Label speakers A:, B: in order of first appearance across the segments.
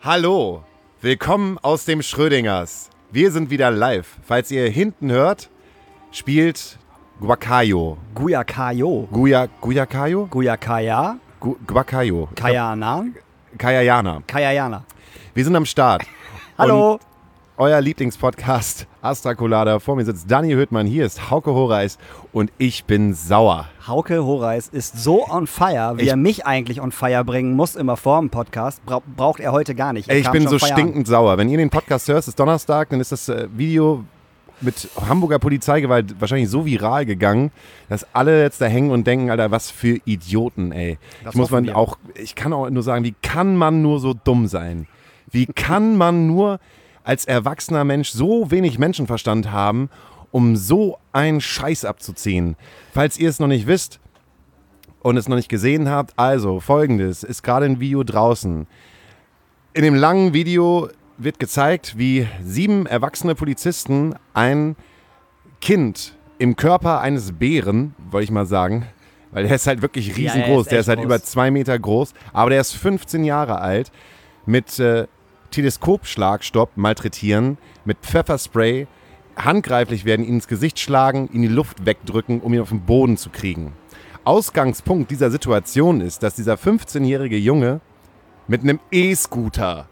A: Hallo, willkommen aus dem Schrödingers. Wir sind wieder live. Falls ihr hinten hört, spielt Guacayo.
B: Guacayo.
A: Guacayo?
B: Guacaya.
A: Guacayo.
B: Kayana.
A: Kayayana. Wir sind am Start.
B: Hallo.
A: Und euer Lieblingspodcast Astra Colada. Vor mir sitzt Dani Höhtmann, hier ist Hauke Horeis und ich bin sauer.
B: Hauke Horeis ist so on fire, wie er mich eigentlich on fire bringen muss, immer vor dem Podcast. Braucht er heute gar nicht.
A: Ich bin so stinkend sauer. Wenn ihr den Podcast hört, ist Donnerstag, dann ist das Video mit Hamburger Polizeigewalt wahrscheinlich so viral gegangen, dass alle jetzt da hängen und denken, Alter, was für Idioten, ey. Ich kann auch nur sagen, wie kann man nur so dumm sein? Wie kann man nur als erwachsener Mensch so wenig Menschenverstand haben, um so einen Scheiß abzuziehen? Falls ihr es noch nicht wisst und es noch nicht gesehen habt, also Folgendes, ist gerade ein Video draußen. In dem langen Video wird gezeigt, wie 7 erwachsene Polizisten ein Kind im Körper eines Bären, wollte ich mal sagen, weil der ist halt wirklich riesengroß, der ist halt über 2 Meter groß, aber der ist 15 Jahre alt, mit Teleskopschlagstopp malträtieren, mit Pfefferspray, handgreiflich werden, ihn ins Gesicht schlagen, ihn in die Luft wegdrücken, um ihn auf den Boden zu kriegen. Ausgangspunkt dieser Situation ist, dass dieser 15-jährige Junge mit einem E-Scooter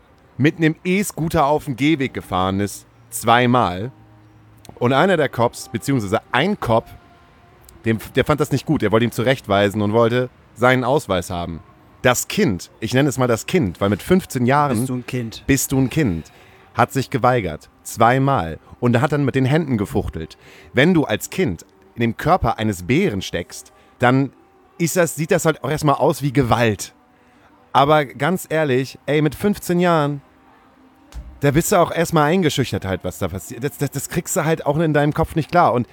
A: auf den Gehweg gefahren ist, 2-mal. Und einer der Cops, beziehungsweise ein Cop, der fand das nicht gut, der wollte ihn zurechtweisen und wollte seinen Ausweis haben. Das Kind, ich nenne es mal das Kind, weil mit 15 Jahren bist du ein Kind, hat sich geweigert, 2-mal. Und hat dann mit den Händen gefuchtelt. Wenn du als Kind in dem Körper eines Bären steckst, dann sieht das halt auch erstmal aus wie Gewalt. Aber ganz ehrlich, ey, mit 15 Jahren, da bist du auch erstmal eingeschüchtert halt, was da passiert. Das kriegst du halt auch in deinem Kopf nicht klar. Und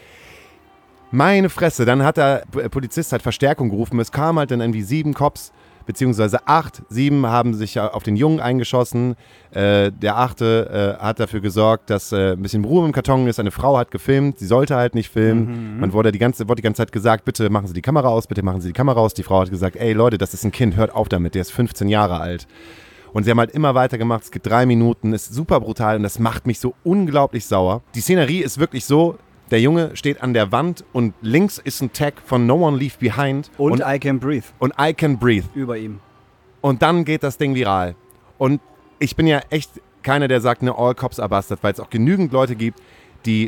A: meine Fresse, dann hat der Polizist halt Verstärkung gerufen. Es kamen halt dann irgendwie 7 Cops, beziehungsweise 8. 7 haben sich auf den Jungen eingeschossen. Der 8. hat dafür gesorgt, dass ein bisschen Ruhe im Karton ist. Eine Frau hat gefilmt, sie sollte halt nicht filmen. Man wurde die ganze Zeit gesagt, bitte machen Sie die Kamera aus, bitte machen Sie die Kamera aus. Die Frau hat gesagt, ey Leute, das ist ein Kind, hört auf damit, der ist 15 Jahre alt. Und sie haben halt immer weitergemacht, es geht 3 Minuten, ist super brutal und das macht mich so unglaublich sauer. Die Szenerie ist wirklich so, der Junge steht an der Wand und links ist ein Tag von No One Leave Behind.
B: Und I Can Breathe.
A: Und I Can Breathe.
B: Über ihm.
A: Und dann geht das Ding viral. Und ich bin ja echt keiner, der sagt, ne, all cops are bastard, weil es auch genügend Leute gibt, die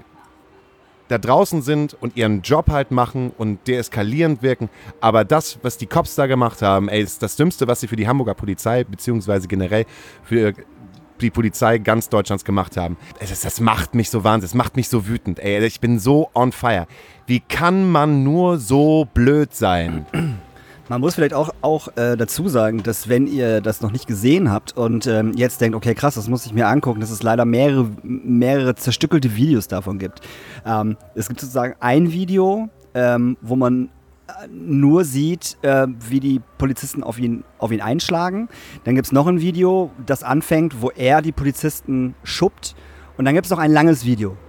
A: da draußen sind und ihren Job halt machen und deeskalierend wirken. Aber das, was die Cops da gemacht haben, ey, ist das Dümmste, was sie für die Hamburger Polizei, beziehungsweise generell für die Polizei ganz Deutschlands gemacht haben. Das macht mich so wahnsinnig, das macht mich so wütend. Ey, ich bin so on fire. Wie kann man nur so blöd sein?
B: Man muss vielleicht auch dazu sagen, dass wenn ihr das noch nicht gesehen habt und jetzt denkt, okay, krass, das muss ich mir angucken, dass es leider mehrere zerstückelte Videos davon gibt. Es gibt sozusagen ein Video, wo man nur sieht, wie die Polizisten auf ihn einschlagen. Dann gibt es noch ein Video, das anfängt, wo er die Polizisten schuppt. Und dann gibt es noch ein langes Video.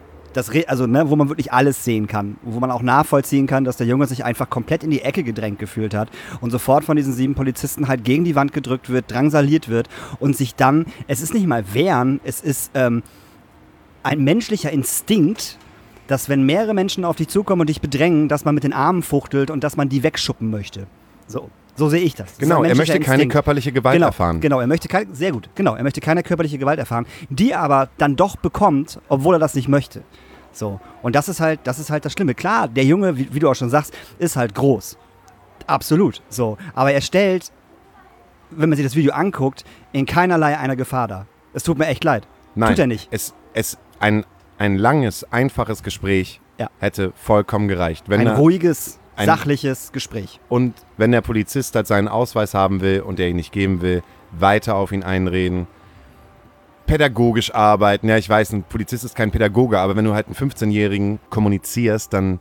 B: Wo man wirklich alles sehen kann, wo man auch nachvollziehen kann, dass der Junge sich einfach komplett in die Ecke gedrängt gefühlt hat und sofort von diesen 7 Polizisten halt gegen die Wand gedrückt wird, drangsaliert wird und sich dann, es ist nicht mal wehren, es ist ein menschlicher Instinkt, dass wenn mehrere Menschen auf dich zukommen und dich bedrängen, dass man mit den Armen fuchtelt und dass man die wegschuppen möchte. So sehe ich das.
A: Genau, er möchte keine körperliche Gewalt erfahren.
B: Genau, er möchte keine körperliche Gewalt erfahren, die er aber dann doch bekommt, obwohl er das nicht möchte. So, und das ist halt das Schlimme. Klar, der Junge, wie du auch schon sagst, ist halt groß. Absolut. So, aber er stellt, wenn man sich das Video anguckt, in keinerlei einer Gefahr dar. Es tut mir echt leid.
A: Nein,
B: tut er nicht.
A: Ein langes, einfaches Gespräch hätte vollkommen gereicht.
B: Ein ruhiges, sachliches Gespräch.
A: Und wenn der Polizist halt seinen Ausweis haben will und er ihn nicht geben will, weiter auf ihn einreden, pädagogisch arbeiten. Ja, ich weiß, ein Polizist ist kein Pädagoge, aber wenn du halt einen 15-Jährigen kommunizierst, dann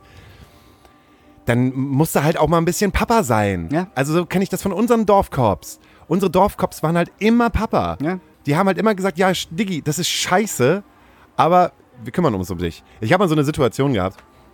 A: musst du halt auch mal ein bisschen Papa sein. Ja. Also so kenne ich das von unseren Dorfkorps. Unsere Dorfkorps waren halt immer Papa. Ja. Die haben halt immer gesagt, ja, Diggi, das ist scheiße, aber wir kümmern uns um dich. Ich habe mal so eine Situation gehabt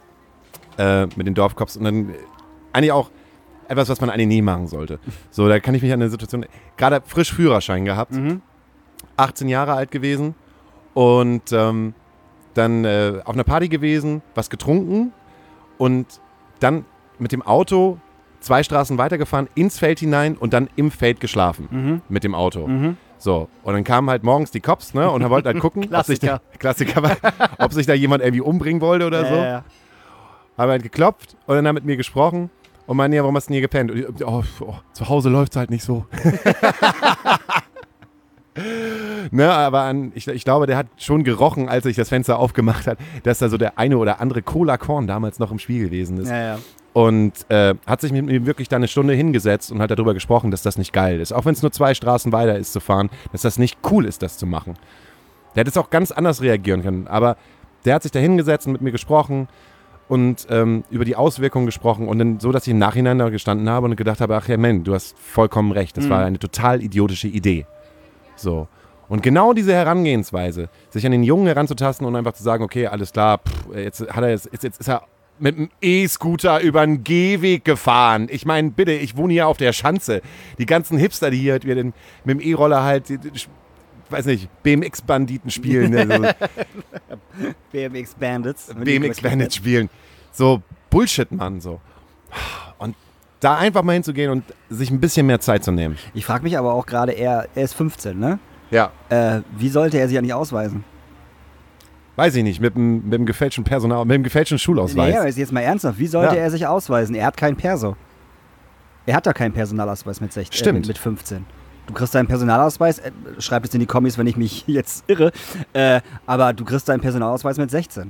A: mit den Dorfkorps und dann eigentlich auch etwas, was man eigentlich nie machen sollte. So, da kann ich mich an eine Situation, gerade frisch Führerschein gehabt, 18 Jahre alt gewesen und dann auf einer Party gewesen, was getrunken und dann mit dem Auto 2 Straßen weitergefahren, ins Feld hinein und dann im Feld geschlafen mit dem Auto. So, und dann kamen halt morgens die Cops, ne, und wollten halt gucken, ob sich da jemand irgendwie umbringen wollte oder so.
B: Ja.
A: Haben halt geklopft und dann haben mit mir gesprochen und meinen, ja, warum hast du denn hier gepennt? Und ich, zu Hause läuft's halt nicht so. Ne, aber ich glaube, der hat schon gerochen, als sich das Fenster aufgemacht hat, dass da so der eine oder andere Cola Korn damals noch im Spiel gewesen ist.
B: Ja.
A: Und hat sich mit mir wirklich da eine Stunde hingesetzt und hat darüber gesprochen, dass das nicht geil ist. Auch wenn es nur 2 Straßen weiter ist zu fahren, dass das nicht cool ist, das zu machen. Der hätte es auch ganz anders reagieren können. Aber der hat sich da hingesetzt und mit mir gesprochen und über die Auswirkungen gesprochen. Und dann so, dass ich im Nachhinein da gestanden habe und gedacht habe, ach ja, Mann, du hast vollkommen recht. Das war eine total idiotische Idee. So. Und genau diese Herangehensweise, sich an den Jungen heranzutasten und einfach zu sagen, okay, alles klar, jetzt ist er mit einem E-Scooter über einen Gehweg gefahren. Ich meine, bitte, ich wohne hier auf der Schanze. Die ganzen Hipster, die hier mit dem E-Roller halt, weiß nicht, BMX-Banditen spielen. Also
B: BMX-Bandits
A: spielen. So Bullshit, Mann, so. Und da einfach mal hinzugehen und sich ein bisschen mehr Zeit zu nehmen.
B: Ich frage mich aber auch gerade, er ist 15, ne?
A: Ja.
B: Wie sollte er sich eigentlich ausweisen?
A: Weiß ich nicht, mit dem gefälschten Personal, mit dem gefälschten Schulausweis.
B: Nee, aber jetzt mal ernsthaft, wie sollte er sich ausweisen? Er hat kein Perso. Er hat da keinen Personalausweis mit 16,
A: Stimmt.
B: Mit 15. Du kriegst deinen Personalausweis, schreib es in die Kommis, wenn ich mich jetzt irre, aber du kriegst deinen Personalausweis mit 16.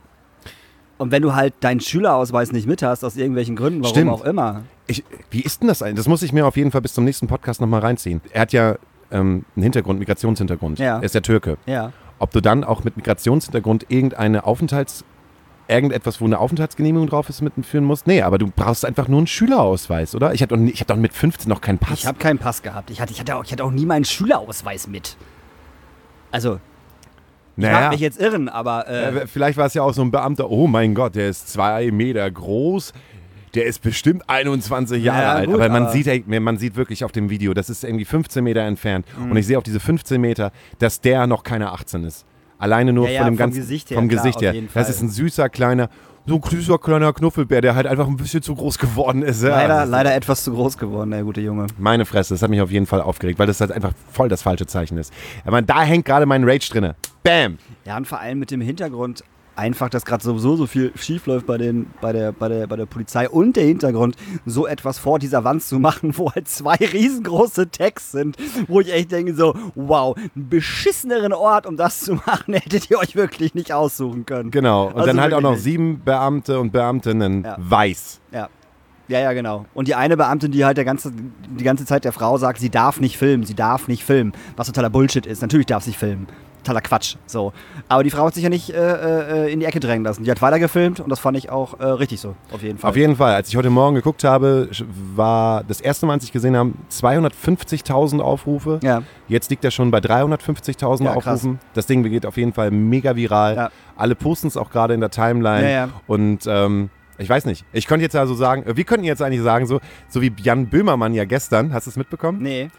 B: Und wenn du halt deinen Schülerausweis nicht mit hast, aus irgendwelchen Gründen, warum
A: Stimmt.
B: auch immer.
A: Wie ist denn das eigentlich? Das muss ich mir auf jeden Fall bis zum nächsten Podcast nochmal reinziehen. Er hat ja einen Hintergrund, Migrationshintergrund.
B: Ja.
A: Er ist der Türke.
B: Ja.
A: Ob du dann auch mit Migrationshintergrund irgendetwas, wo eine Aufenthaltsgenehmigung drauf ist, mitführen musst? Nee, aber du brauchst einfach nur einen Schülerausweis, oder? Ich hab doch mit 15 noch keinen Pass.
B: Ich habe keinen Pass gehabt. Ich hatte auch nie meinen Schülerausweis mit. Also, ich mag mich jetzt irren, aber...
A: vielleicht war es ja auch so ein Beamter, oh mein Gott, der ist 2 Meter groß, der ist bestimmt 21 Jahre alt.
B: Gut,
A: aber man sieht wirklich auf dem Video, das ist irgendwie 15 Meter entfernt. Und ich sehe auf diese 15 Meter, dass der noch keine 18 ist. Alleine nur von dem ganzen
B: Gesicht her.
A: Vom
B: Klar,
A: Gesicht her.
B: auf jeden Fall.
A: Das ist ein süßer kleiner Knuffelbär, der halt einfach ein bisschen zu groß geworden ist.
B: Leider etwas zu groß geworden, der gute Junge.
A: Meine Fresse, das hat mich auf jeden Fall aufgeregt, weil das halt einfach voll das falsche Zeichen ist. Aber da hängt gerade mein Rage drinne. Bam!
B: Ja, und vor allem mit dem Hintergrund einfach, dass gerade sowieso so viel schief läuft bei der Polizei und der Hintergrund, so etwas vor dieser Wand zu machen, wo halt 2 riesengroße Tags sind, wo ich echt denke so, wow, einen beschisseneren Ort, um das zu machen, hättet ihr euch wirklich nicht aussuchen können.
A: Genau, und
B: also
A: dann halt auch noch
B: nicht.
A: 7 Beamte und Beamtinnen weiß.
B: Ja, genau. Und die eine Beamtin, die halt die ganze Zeit der Frau sagt, sie darf nicht filmen, was totaler Bullshit ist. Natürlich darf sie filmen. Totaler Quatsch. So. Aber die Frau hat sich ja nicht in die Ecke drängen lassen. Die hat weiter gefilmt und das fand ich auch richtig so, auf jeden Fall.
A: Auf jeden Fall. Als ich heute Morgen geguckt habe, war das erste Mal, als ich gesehen habe, 250.000 Aufrufe.
B: Ja.
A: Jetzt liegt er schon bei 350.000
B: Ja,
A: Aufrufen. Krass. Das Ding geht auf jeden Fall mega viral. Ja. Alle posten es auch gerade in der Timeline.
B: Ja.
A: Und ich weiß nicht. Ich könnte jetzt also sagen, wir könnten jetzt eigentlich sagen, so wie Jan Böhmermann ja gestern, hast du es mitbekommen?
B: Nee.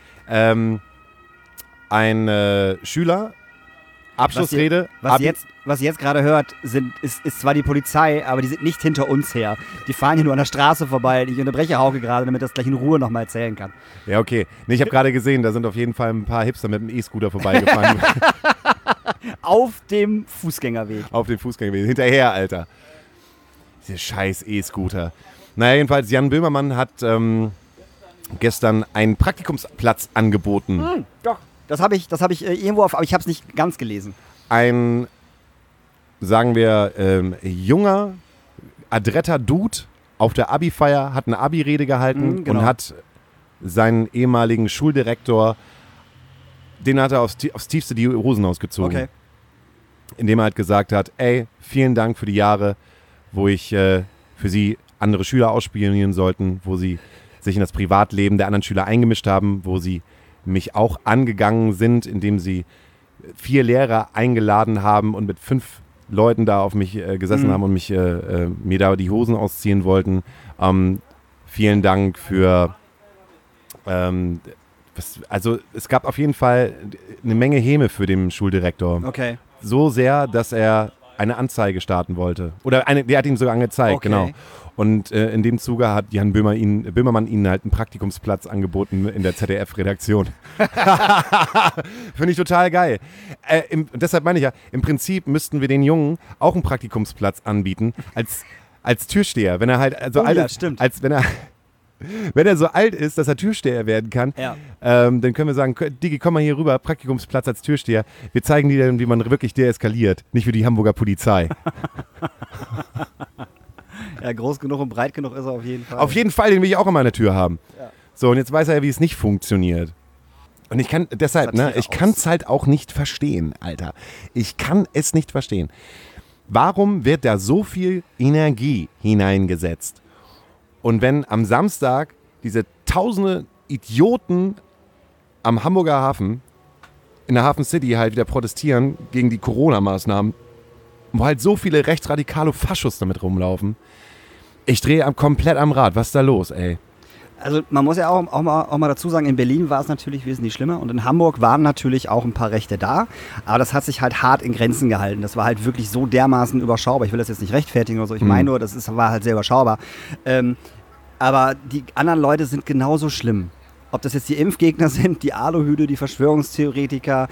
A: Ein Schüler, Abschlussrede.
B: Was ihr jetzt gerade hört, ist zwar die Polizei, aber die sind nicht hinter uns her. Die fahren hier nur an der Straße vorbei. Ich unterbreche Hauke gerade, damit das gleich in Ruhe nochmal erzählen kann.
A: Ja, okay. Nee, ich habe gerade gesehen, da sind auf jeden Fall ein paar Hipster mit dem E-Scooter vorbeigefahren.
B: Auf dem Fußgängerweg.
A: Auf dem Fußgängerweg. Hinterher, Alter. Diese scheiß E-Scooter. Naja, jedenfalls, Jan Böhmermann hat gestern einen Praktikumsplatz angeboten.
B: Doch. Das habe ich irgendwo aber ich habe es nicht ganz gelesen.
A: Ein, sagen wir, junger, adretter Dude auf der Abi-Feier hat eine Abi-Rede gehalten
B: genau.
A: und hat seinen ehemaligen Schuldirektor, den hat er aufs Tiefste die Hosen ausgezogen.
B: Okay.
A: Indem er halt gesagt hat, ey, vielen Dank für die Jahre, wo ich für sie andere Schüler ausspionieren sollten, wo sie sich in das Privatleben der anderen Schüler eingemischt haben, wo sie mich auch angegangen sind, indem sie 4 Lehrer eingeladen haben und mit 5 Leuten da auf mich gesessen haben und mir da die Hosen ausziehen wollten. Vielen Dank für Also es gab auf jeden Fall eine Menge Häme für den Schuldirektor.
B: Okay.
A: So sehr, dass er eine Anzeige starten wollte. Oder der hat ihm sogar angezeigt,
B: Okay.
A: genau. Und in dem Zuge hat Jan Böhmermann ihnen halt einen Praktikumsplatz angeboten in der ZDF-Redaktion. Finde ich total geil. Deshalb meine ich ja, im Prinzip müssten wir den Jungen auch einen Praktikumsplatz anbieten als Türsteher. Wenn er halt so alt ist,
B: stimmt.
A: Wenn er so alt ist, dass er Türsteher werden kann,
B: Ja.
A: dann können wir sagen, Digi, komm mal hier rüber, Praktikumsplatz als Türsteher. Wir zeigen dir dann, wie man wirklich deeskaliert, nicht wie die Hamburger Polizei.
B: Ja, groß genug und breit genug ist er auf jeden Fall.
A: Auf jeden Fall, den will ich auch immer an der Tür haben.
B: Ja.
A: So, und jetzt weiß er ja, wie es nicht funktioniert. Und ich kann deshalb, ich kann es halt auch nicht verstehen, Alter. Ich kann es nicht verstehen. Warum wird da so viel Energie hineingesetzt? Und wenn am Samstag diese tausende Idioten am Hamburger Hafen, in der Hafen City halt wieder protestieren gegen die Corona-Maßnahmen, wo halt so viele rechtsradikale Faschos damit rumlaufen, ich drehe komplett am Rad. Was ist da los, ey?
B: Also man muss ja auch mal dazu sagen, in Berlin war es natürlich wesentlich schlimmer und in Hamburg waren natürlich auch ein paar Rechte da, aber das hat sich halt hart in Grenzen gehalten. Das war halt wirklich so dermaßen überschaubar. Ich will das jetzt nicht rechtfertigen oder so, ich meine nur, war halt sehr überschaubar. Aber die anderen Leute sind genauso schlimm. Ob das jetzt die Impfgegner sind, die Aluhüte, die Verschwörungstheoretiker,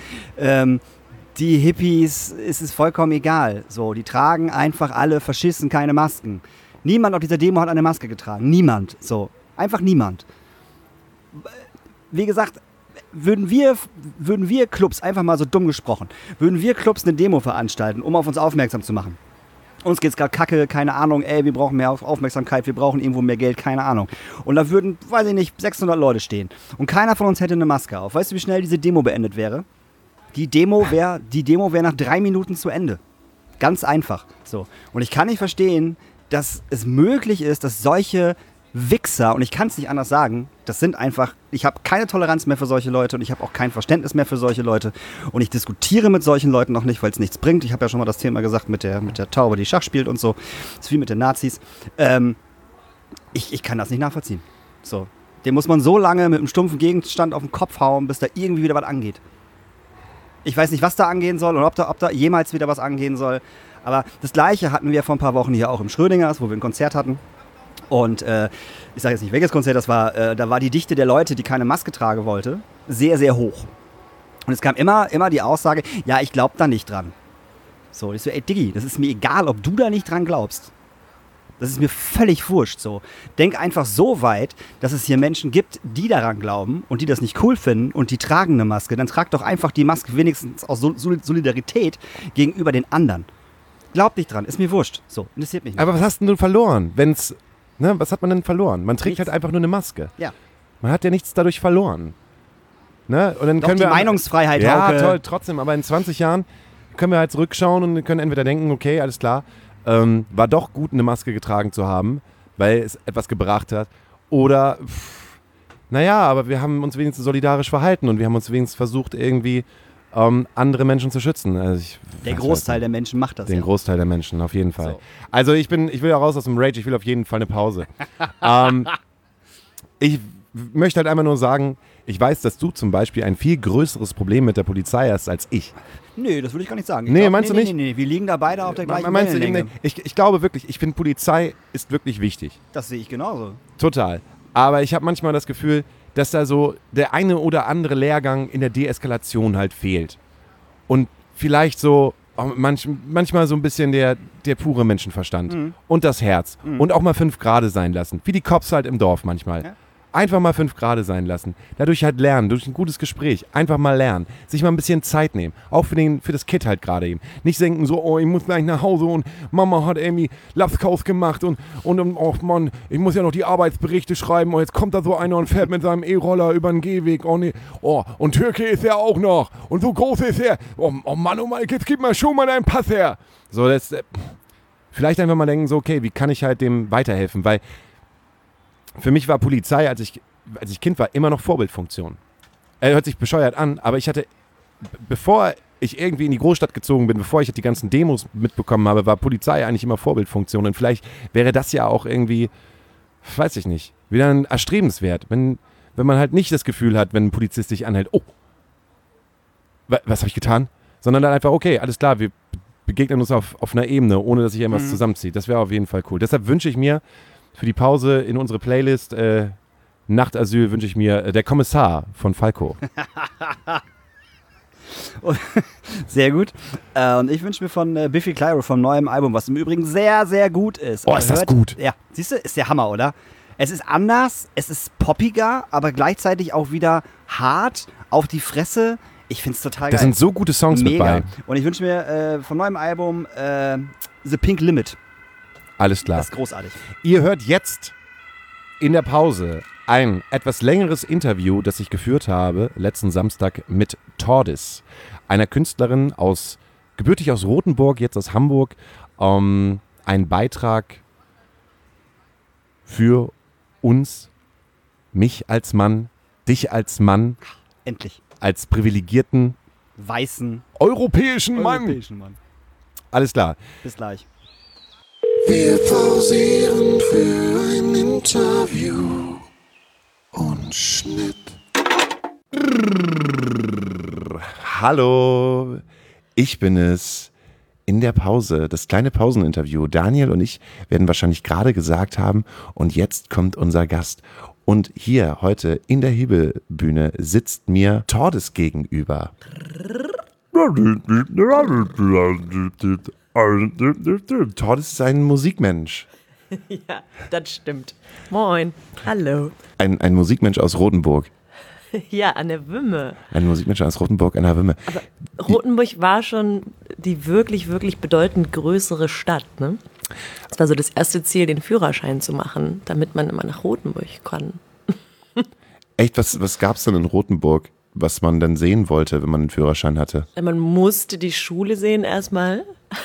B: die Hippies, ist es vollkommen egal. So, die tragen einfach alle Faschisten keine Masken. Niemand auf dieser Demo hat eine Maske getragen. Niemand. So. Einfach niemand. Wie gesagt, würden wir Clubs, einfach mal so dumm gesprochen, würden wir Clubs eine Demo veranstalten, um auf uns aufmerksam zu machen. Uns geht's gerade kacke, keine Ahnung, wir brauchen mehr Aufmerksamkeit, wir brauchen irgendwo mehr Geld, keine Ahnung. Und da würden, weiß ich nicht, 600 Leute stehen. Und keiner von uns hätte eine Maske auf. Weißt du, wie schnell diese Demo beendet wäre? Die Demo wär nach 3 Minuten zu Ende. Ganz einfach. So. Und ich kann nicht verstehen, dass es möglich ist, dass solche Wichser, und ich kann es nicht anders sagen, das sind einfach, ich habe keine Toleranz mehr für solche Leute und ich habe auch kein Verständnis mehr für solche Leute und ich diskutiere mit solchen Leuten noch nicht, weil es nichts bringt. Ich habe ja schon mal das Thema gesagt mit der Taube, die Schach spielt und so. Das ist wie mit den Nazis. Ich kann das nicht nachvollziehen. So. Dem muss man so lange mit einem stumpfen Gegenstand auf den Kopf hauen, bis da irgendwie wieder was angeht. Ich weiß nicht, was da angehen soll und ob da jemals wieder was angehen soll. Aber das Gleiche hatten wir vor ein paar Wochen hier auch im Schrödingers, wo wir ein Konzert hatten. Und ich sage jetzt nicht, welches Konzert das war, da war die Dichte der Leute, die keine Maske tragen wollte, sehr, sehr hoch. Und es kam immer die Aussage, ja, ich glaube da nicht dran. So, ich so, ey Diggi, das ist mir egal, ob du da nicht dran glaubst. Das ist mir völlig wurscht. So. Denk einfach so weit, dass es hier Menschen gibt, die daran glauben und die das nicht cool finden und die tragen eine Maske. Dann trag doch einfach die Maske wenigstens aus Solidarität gegenüber den anderen. Glaub nicht dran, ist mir wurscht. So, interessiert mich nicht.
A: Aber was hast denn du verloren, was hat man denn verloren? Man trägt halt einfach nur eine Maske.
B: Ja.
A: Man hat ja nichts dadurch verloren. Ne? Und dann
B: Doch
A: können
B: die
A: wir
B: Meinungsfreiheit,
A: ja,
B: Hauke.
A: toll, trotzdem. Aber in 20 Jahren können wir halt zurückschauen und können entweder denken, okay, alles klar, war doch gut, eine Maske getragen zu haben, weil es etwas gebracht hat. Oder, aber wir haben uns wenigstens solidarisch verhalten und wir haben uns wenigstens versucht, irgendwie andere Menschen zu schützen. Also
B: der Großteil der Menschen macht das.
A: Den Großteil der Menschen, auf jeden Fall.
B: So.
A: Also ich will ja raus aus dem Rage, ich will auf jeden Fall eine Pause. Ich möchte halt einfach nur sagen, ich weiß, dass du zum Beispiel ein viel größeres Problem mit der Polizei hast als ich.
B: Nee, das würde ich gar nicht sagen.
A: Meinst du nicht?
B: Nee, wir liegen da beide auf der gleichen
A: Meinst du,
B: Wellenlänge.
A: ich glaube wirklich, ich finde Polizei ist wirklich wichtig.
B: Das sehe ich genauso.
A: Total. Aber ich habe manchmal das Gefühl, dass da so der eine oder andere Lehrgang in der Deeskalation halt fehlt. Und vielleicht so manchmal so ein bisschen der pure Menschenverstand und das Herz. Und auch mal 5 Grade sein lassen. Wie die Cops halt im Dorf manchmal. Ja. Einfach mal 5 Grade sein lassen. Dadurch halt lernen, durch ein gutes Gespräch. Einfach mal lernen. Sich mal ein bisschen Zeit nehmen. Auch für das Kind halt gerade eben. Nicht denken so, oh, ich muss gleich nach Hause und Mama hat irgendwie Lapskaus gemacht und oh Mann, ich muss ja noch die Arbeitsberichte schreiben. Oh, jetzt kommt da so einer und fährt mit seinem E-Roller über den Gehweg. Oh nee, oh, und Türke ist er auch noch. Und so groß ist er. Oh Mann, jetzt gib mal schon mal deinen Pass her. So, das vielleicht einfach mal denken, so, okay, wie kann ich halt dem weiterhelfen? Weil für mich war Polizei, als ich Kind war, immer noch Vorbildfunktion. Hört sich bescheuert an, aber ich hatte, bevor ich irgendwie in die Großstadt gezogen bin, bevor ich die ganzen Demos mitbekommen habe, war Polizei eigentlich immer Vorbildfunktion. Und vielleicht wäre das ja auch irgendwie, weiß ich nicht, wieder ein erstrebenswert. Wenn wenn man halt nicht das Gefühl hat, wenn ein Polizist dich anhält, oh, was habe ich getan? Sondern dann einfach, okay, alles klar, wir begegnen uns auf einer Ebene, ohne dass sich irgendwas zusammenzieht. Das wäre auf jeden Fall cool. Deshalb wünsche ich mir für die Pause in unsere Playlist Nachtasyl wünsche ich mir der Kommissar von Falco.
B: Sehr gut. Und ich wünsche mir von Biffy Clyro vom neuen Album, was im Übrigen sehr, sehr gut ist.
A: Oh, ist das gut.
B: Ja, siehst du, ist der Hammer, oder? Es ist anders, es ist poppiger, aber gleichzeitig auch wieder hart auf die Fresse. Ich find's total geil.
A: Da sind so gute Songs mit bei.
B: Und ich wünsche mir vom neuen Album The Pink Limit.
A: Alles klar.
B: Das ist großartig.
A: Ihr hört jetzt in der Pause ein etwas längeres Interview, das ich geführt habe, letzten Samstag mit Tordis, einer Künstlerin gebürtig aus Rothenburg, jetzt aus Hamburg. Ein Beitrag für uns, mich als Mann, dich als Mann.
B: Endlich.
A: Als privilegierten,
B: weißen,
A: europäischen Mann. Alles klar.
B: Bis gleich.
C: Wir pausieren für ein Interview und Schnitt.
A: Hallo, ich bin es. In der Pause, das kleine Pauseninterview. Daniel und ich werden wahrscheinlich gerade gesagt haben, und jetzt kommt unser Gast. Und hier heute in der Hebelbühne sitzt mir Tordis gegenüber. Tordis ist ein Musikmensch.
D: Ja, das stimmt. Moin, hallo.
A: Ein Musikmensch aus Rothenburg.
D: Ja, an der Wümme.
A: Ein Musikmensch aus Rothenburg an der Wümme.
D: Aber Rothenburg war schon die wirklich, wirklich bedeutend größere Stadt, ne? Es war so das erste Ziel, den Führerschein zu machen, damit man immer nach Rothenburg kann.
A: Echt, was gab's denn in Rothenburg, was man dann sehen wollte, wenn man einen Führerschein hatte?
D: Man musste die Schule sehen erstmal.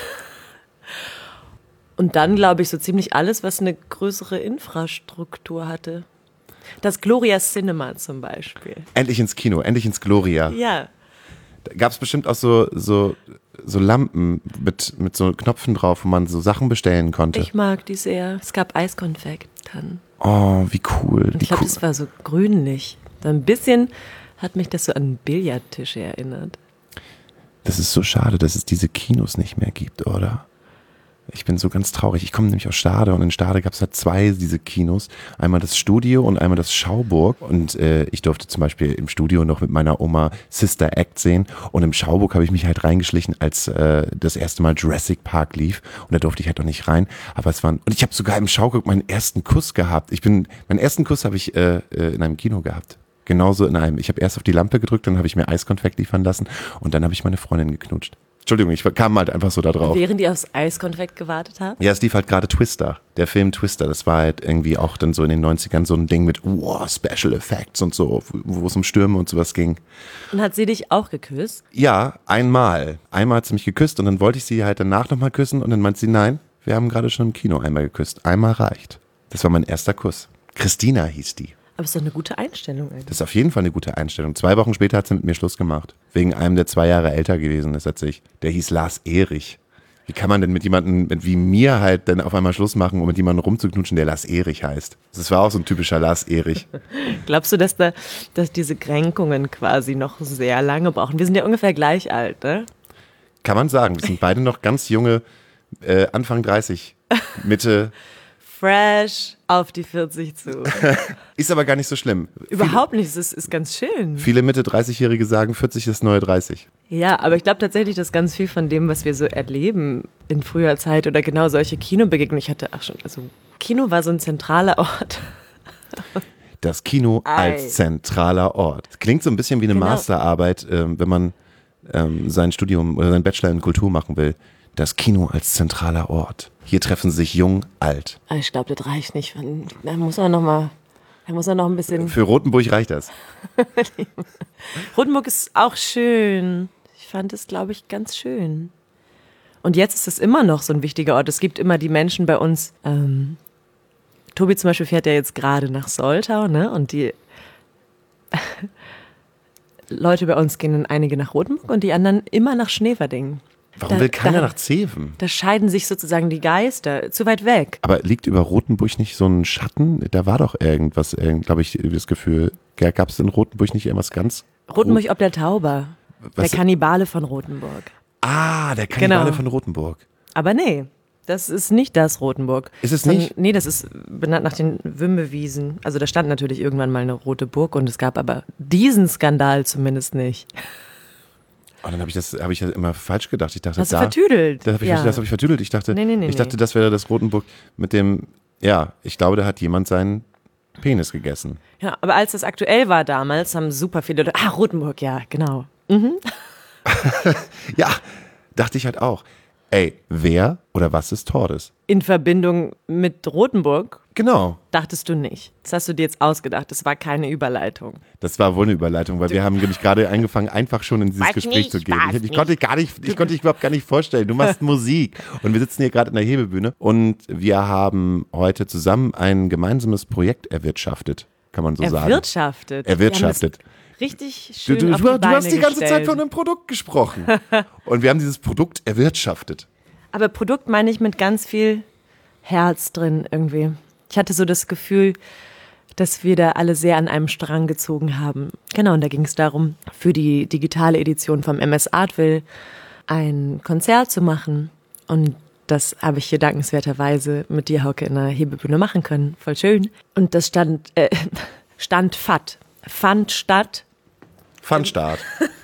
D: Und dann, glaube ich, so ziemlich alles, was eine größere Infrastruktur hatte. Das Gloria Cinema zum Beispiel.
A: Endlich ins Kino, endlich ins Gloria.
D: Ja.
A: Da gab es bestimmt auch so Lampen mit so Knöpfen drauf, wo man so Sachen bestellen konnte.
D: Ich mag die sehr. Es gab Eiskonfekt dann.
A: Oh, wie cool.
D: Und ich glaube, das war so grünlich. So ein bisschen hat mich das so an Billardtische erinnert.
A: Das ist so schade, dass es diese Kinos nicht mehr gibt, oder? Ich bin so ganz traurig. Ich komme nämlich aus Stade und in Stade gab es halt zwei diese Kinos. Einmal das Studio und einmal das Schauburg. Und ich durfte zum Beispiel im Studio noch mit meiner Oma Sister Act sehen. Und im Schauburg habe ich mich halt reingeschlichen, als das erste Mal Jurassic Park lief. Und da durfte ich halt noch nicht rein. Aber und ich habe sogar im Schauburg meinen ersten Kuss gehabt. Meinen ersten Kuss habe ich in einem Kino gehabt. Genauso ich habe erst auf die Lampe gedrückt, dann habe ich mir Eiskonfekt liefern lassen und dann habe ich meine Freundin geknutscht. Entschuldigung, ich kam halt einfach so da drauf.
D: Während ihr aufs Eiskonfekt gewartet habt?
A: Ja, es lief halt gerade Twister, der Film Twister. Das war halt irgendwie auch dann so in den 90ern so ein Ding mit Special Effects und so, wo es um Stürme und sowas ging.
D: Und hat sie dich auch geküsst?
A: Ja, einmal. Einmal hat sie mich geküsst und dann wollte ich sie halt danach nochmal küssen und dann meinte sie, nein, wir haben gerade schon im Kino einmal geküsst. Einmal reicht. Das war mein erster Kuss. Christina hieß die.
D: Aber ist doch eine gute Einstellung eigentlich.
A: Das ist auf jeden Fall eine gute Einstellung. 2 Wochen später hat sie mit mir Schluss gemacht. Wegen einem, der 2 Jahre älter gewesen ist als ich. Der hieß Lars Erich. Wie kann man denn mit jemandem wie mir halt dann auf einmal Schluss machen, um mit jemandem rumzuknutschen, der Lars Erich heißt? Das war auch so ein typischer Lars Erich.
D: Glaubst du, dass diese Kränkungen quasi noch sehr lange brauchen? Wir sind ja ungefähr gleich alt, ne?
A: Kann man sagen. Wir sind beide noch ganz junge, Anfang 30, Mitte.
D: Fresh auf die 40 zu.
A: Ist aber gar nicht so schlimm.
D: Überhaupt nicht, es ist ganz schön.
A: Viele Mitte-30-Jährige sagen, 40 ist neue 30.
D: Ja, aber ich glaube tatsächlich, dass ganz viel von dem, was wir so erleben in früher Zeit oder genau solche Kinobegegnungen, Kino war so ein zentraler Ort.
A: Das Kino als zentraler Ort. Klingt so ein bisschen wie eine Masterarbeit, wenn man sein Studium oder sein Bachelor in Kultur machen will. Das Kino als zentraler Ort. Hier treffen sich jung, alt.
D: Ich glaube, das reicht nicht. Da muss er noch ein bisschen...
A: Für Rothenburg reicht das.
D: Rothenburg ist auch schön. Ich fand es, glaube ich, ganz schön. Und jetzt ist es immer noch so ein wichtiger Ort. Es gibt immer die Menschen bei uns. Tobi zum Beispiel fährt ja jetzt gerade nach Soltau, ne? Und die Leute bei uns gehen dann einige nach Rothenburg und die anderen immer nach Schneverdingen.
A: Warum will keiner nach Zeven?
D: Da scheiden sich sozusagen die Geister. Zu weit weg.
A: Aber liegt über Rothenburg nicht so ein Schatten? Da war doch irgendwas, glaube ich, das Gefühl. Gab es in Rotenburg nicht irgendwas ganz...
D: Rotenburg ob der Tauber.
A: Was-
D: Der Kannibale von Rotenburg.
A: Der Kannibale
D: Genau.
A: von Rotenburg.
D: Aber nee, das ist nicht das Rotenburg.
A: Ist es
D: Sondern-
A: nicht?
D: Nee, das ist benannt nach den Wimmewiesen. Also da stand natürlich irgendwann mal eine rote Burg und es gab aber diesen Skandal zumindest nicht.
A: Oh, dann habe ich das immer falsch gedacht. Ich dachte,
D: Hast du vertüdelt?
A: Das habe ich vertüdelt. Ich dachte,
D: Nee.
A: ich dachte, das wäre das Rotenburg mit dem, ja, ich glaube, da hat jemand seinen Penis gegessen.
D: Ja, aber als das aktuell war damals, haben super viele Leute, Rotenburg, ja, genau.
A: Ja, dachte ich halt auch. Ey, wer oder was ist Tordes?
D: In Verbindung mit Rotenburg
A: Genau.
D: dachtest du nicht. Das hast du dir jetzt ausgedacht. Das war keine Überleitung.
A: Das war wohl eine Überleitung, weil wir haben nämlich gerade angefangen, einfach schon in dieses
D: Weiß
A: Gespräch
D: nicht,
A: zu gehen.
D: weiß
A: Ich konnte dich überhaupt gar nicht vorstellen. Du machst Musik und wir sitzen hier gerade in der Hebebühne und wir haben heute zusammen ein gemeinsames Projekt erwirtschaftet, kann man so sagen.
D: Erwirtschaftet.
A: Erwirtschaftet.
D: Wir haben das richtig schön
A: Du
D: auf die Beine
A: hast die ganze
D: gestellt.
A: Zeit von einem Produkt gesprochen. Und wir haben dieses Produkt erwirtschaftet.
D: Aber Produkt meine ich mit ganz viel Herz drin irgendwie. Ich hatte so das Gefühl, dass wir da alle sehr an einem Strang gezogen haben. Genau, und da ging es darum, für die digitale Edition vom MS Artville ein Konzert zu machen. Und das habe ich hier dankenswerterweise mit dir, Hauke, in der Hebebühne machen können. Voll schön. Und das fand statt.
A: Funstart.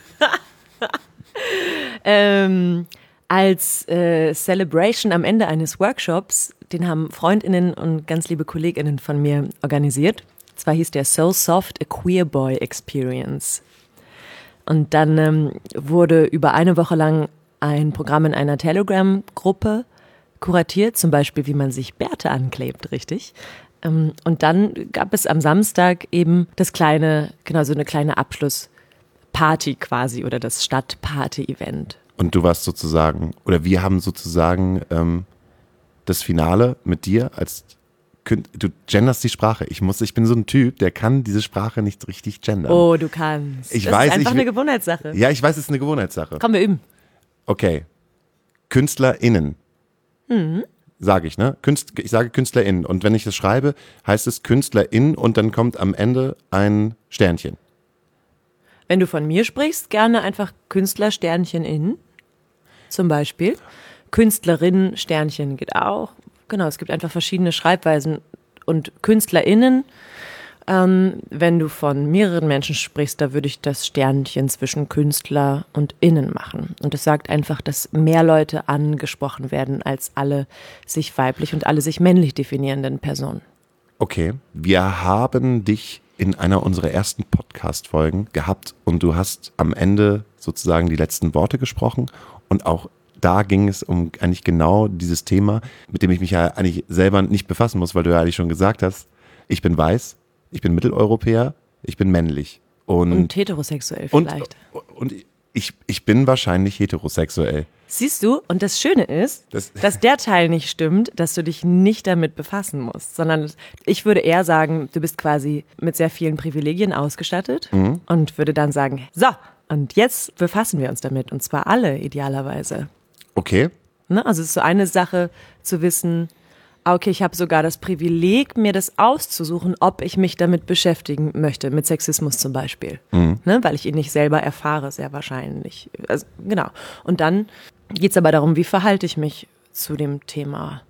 D: Als Celebration am Ende eines Workshops, den haben FreundInnen und ganz liebe KollegInnen von mir organisiert. Zwar hieß der So Soft, a Queer Boy Experience. Und dann wurde über eine Woche lang ein Programm in einer Telegram-Gruppe kuratiert, zum Beispiel, wie man sich Bärte anklebt, richtig? Und dann gab es am Samstag eben so eine kleine Abschlussparty quasi oder das Stadtparty-Event.
A: Und du warst sozusagen, oder wir haben sozusagen das Finale mit dir als du genderst die Sprache. Ich bin so ein Typ, der kann diese Sprache nicht richtig gendern.
D: Oh, du kannst.
A: Ich
D: das
A: weiß,
D: ist einfach
A: ich-
D: eine Gewohnheitssache.
A: Ja, ich weiß, es ist eine Gewohnheitssache.
D: Komm, wir üben.
A: Okay. KünstlerInnen. Sage ich, ne? Ich sage KünstlerInnen. Und wenn ich das schreibe, heißt es KünstlerInnen und dann kommt am Ende ein Sternchen.
D: Wenn du von mir sprichst, gerne einfach Künstler Sternchen in. Zum Beispiel. Künstlerinnen Sternchen geht auch. Genau, es gibt einfach verschiedene Schreibweisen. Und KünstlerInnen, wenn du von mehreren Menschen sprichst, da würde ich das Sternchen zwischen Künstler und Innen machen. Und das sagt einfach, dass mehr Leute angesprochen werden als alle sich weiblich und alle sich männlich definierenden Personen.
A: Okay. Wir haben dich in einer unserer ersten Podcast-Folgen gehabt und du hast am Ende sozusagen die letzten Worte gesprochen und auch da ging es um eigentlich genau dieses Thema, mit dem ich mich ja eigentlich selber nicht befassen muss, weil du ja eigentlich schon gesagt hast, ich bin weiß, ich bin Mitteleuropäer, ich bin männlich.
D: Und heterosexuell vielleicht.
A: Und ich bin wahrscheinlich heterosexuell.
D: Siehst du, und das Schöne ist, dass der Teil nicht stimmt, dass du dich nicht damit befassen musst, sondern ich würde eher sagen, du bist quasi mit sehr vielen Privilegien ausgestattet und würde dann sagen, so, und jetzt befassen wir uns damit, und zwar alle idealerweise.
A: Okay.
D: Ne? Also es ist so eine Sache zu wissen, okay, ich habe sogar das Privileg, mir das auszusuchen, ob ich mich damit beschäftigen möchte, mit Sexismus zum Beispiel. Ne? Weil ich ihn nicht selber erfahre, sehr wahrscheinlich. Also, genau. Und dann geht es aber darum, wie verhalte ich mich zu dem Thema.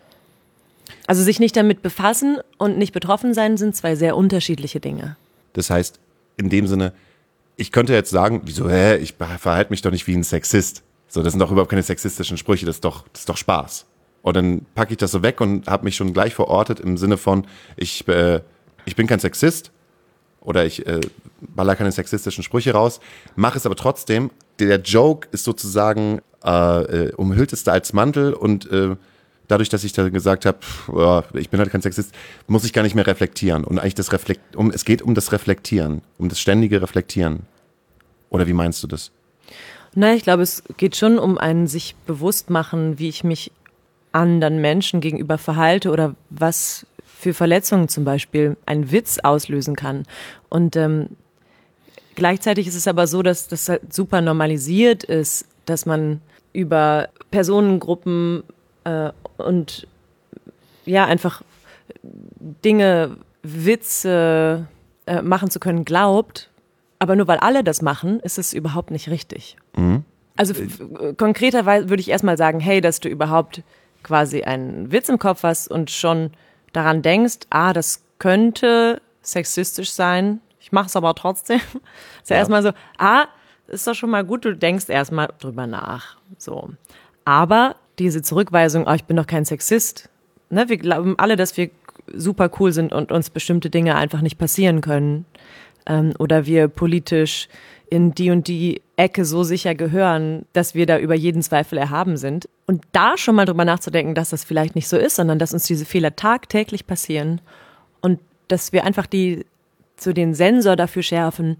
D: Also sich nicht damit befassen und nicht betroffen sein, sind zwei sehr unterschiedliche Dinge.
A: Das heißt, in dem Sinne, ich könnte jetzt sagen, wieso, ich verhalte mich doch nicht wie ein Sexist. So, das sind doch überhaupt keine sexistischen Sprüche, das ist doch Spaß. Und dann packe ich das so weg und habe mich schon gleich verortet im Sinne von, ich bin kein Sexist oder ich baller keine sexistischen Sprüche raus, mache es aber trotzdem. Der Joke ist sozusagen umhüllt es da als Mantel und dadurch, dass ich da gesagt habe, ich bin halt kein Sexist, muss ich gar nicht mehr reflektieren. Und eigentlich es geht um das Reflektieren, um das ständige Reflektieren. Oder wie meinst du das?
D: Nein, ich glaube, es geht schon um ein sich bewusst machen, wie ich mich anderen Menschen gegenüber verhalte oder was für Verletzungen zum Beispiel ein Witz auslösen kann. Und gleichzeitig ist es aber so, dass das halt super normalisiert ist, dass man über Personengruppen und ja einfach Dinge, Witze machen zu können glaubt, aber nur weil alle das machen, ist es überhaupt nicht richtig. Also konkreterweise würde ich erstmal sagen, hey, dass du überhaupt quasi einen Witz im Kopf hast und schon daran denkst, das könnte sexistisch sein, ich mache es aber trotzdem. Ist ja erstmal so, ist doch schon mal gut, du denkst erstmal drüber nach. So. Aber diese Zurückweisung, ich bin doch kein Sexist, ne? Wir glauben alle, dass wir super cool sind und uns bestimmte Dinge einfach nicht passieren können. Oder wir politisch in die und die Ecke so sicher gehören, dass wir da über jeden Zweifel erhaben sind. Und da schon mal drüber nachzudenken, dass das vielleicht nicht so ist, sondern dass uns diese Fehler tagtäglich passieren und dass wir einfach den Sensor dafür schärfen,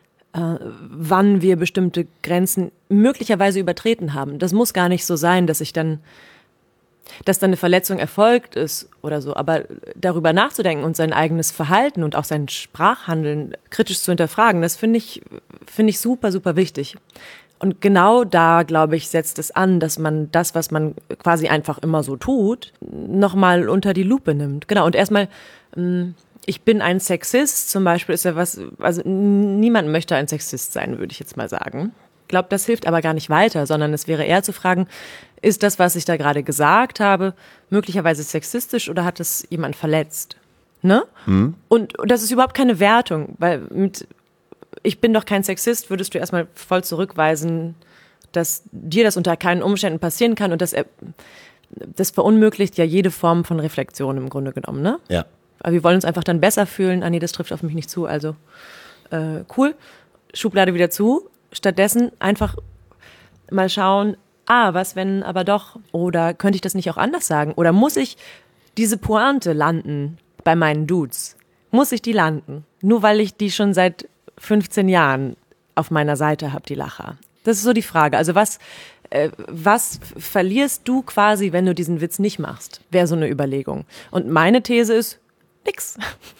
D: wann wir bestimmte Grenzen möglicherweise übertreten haben. Das muss gar nicht so sein, dass dann eine Verletzung erfolgt ist oder so, aber darüber nachzudenken und sein eigenes Verhalten und auch sein Sprachhandeln kritisch zu hinterfragen, das finde ich super, super wichtig. Und genau da, glaube ich, setzt es an, dass man das, was man quasi einfach immer so tut, nochmal unter die Lupe nimmt. Genau, und erstmal, ich bin ein Sexist zum Beispiel, ist ja was, also niemand möchte ein Sexist sein, würde ich jetzt mal sagen. Ich glaube, das hilft aber gar nicht weiter, sondern es wäre eher zu fragen, ist das, was ich da gerade gesagt habe, möglicherweise sexistisch oder hat es jemand verletzt? Ne? Und das ist überhaupt keine Wertung, weil ich bin doch kein Sexist, würdest du erstmal voll zurückweisen, dass dir das unter keinen Umständen passieren kann und das verunmöglicht ja jede Form von Reflexion im Grunde genommen, ne?
A: Ja.
D: Aber wir wollen uns einfach dann besser fühlen. Nee, das trifft auf mich nicht zu, also cool, Schublade wieder zu. Stattdessen einfach mal schauen, was wenn aber doch, oder könnte ich das nicht auch anders sagen? Oder muss ich diese Pointe landen bei meinen Dudes? Muss ich die landen? Nur weil ich die schon seit 15 Jahren auf meiner Seite habe, die Lacher. Das ist so die Frage. Also was verlierst du quasi, wenn du diesen Witz nicht machst? Wäre so eine Überlegung. Und meine These ist, nix.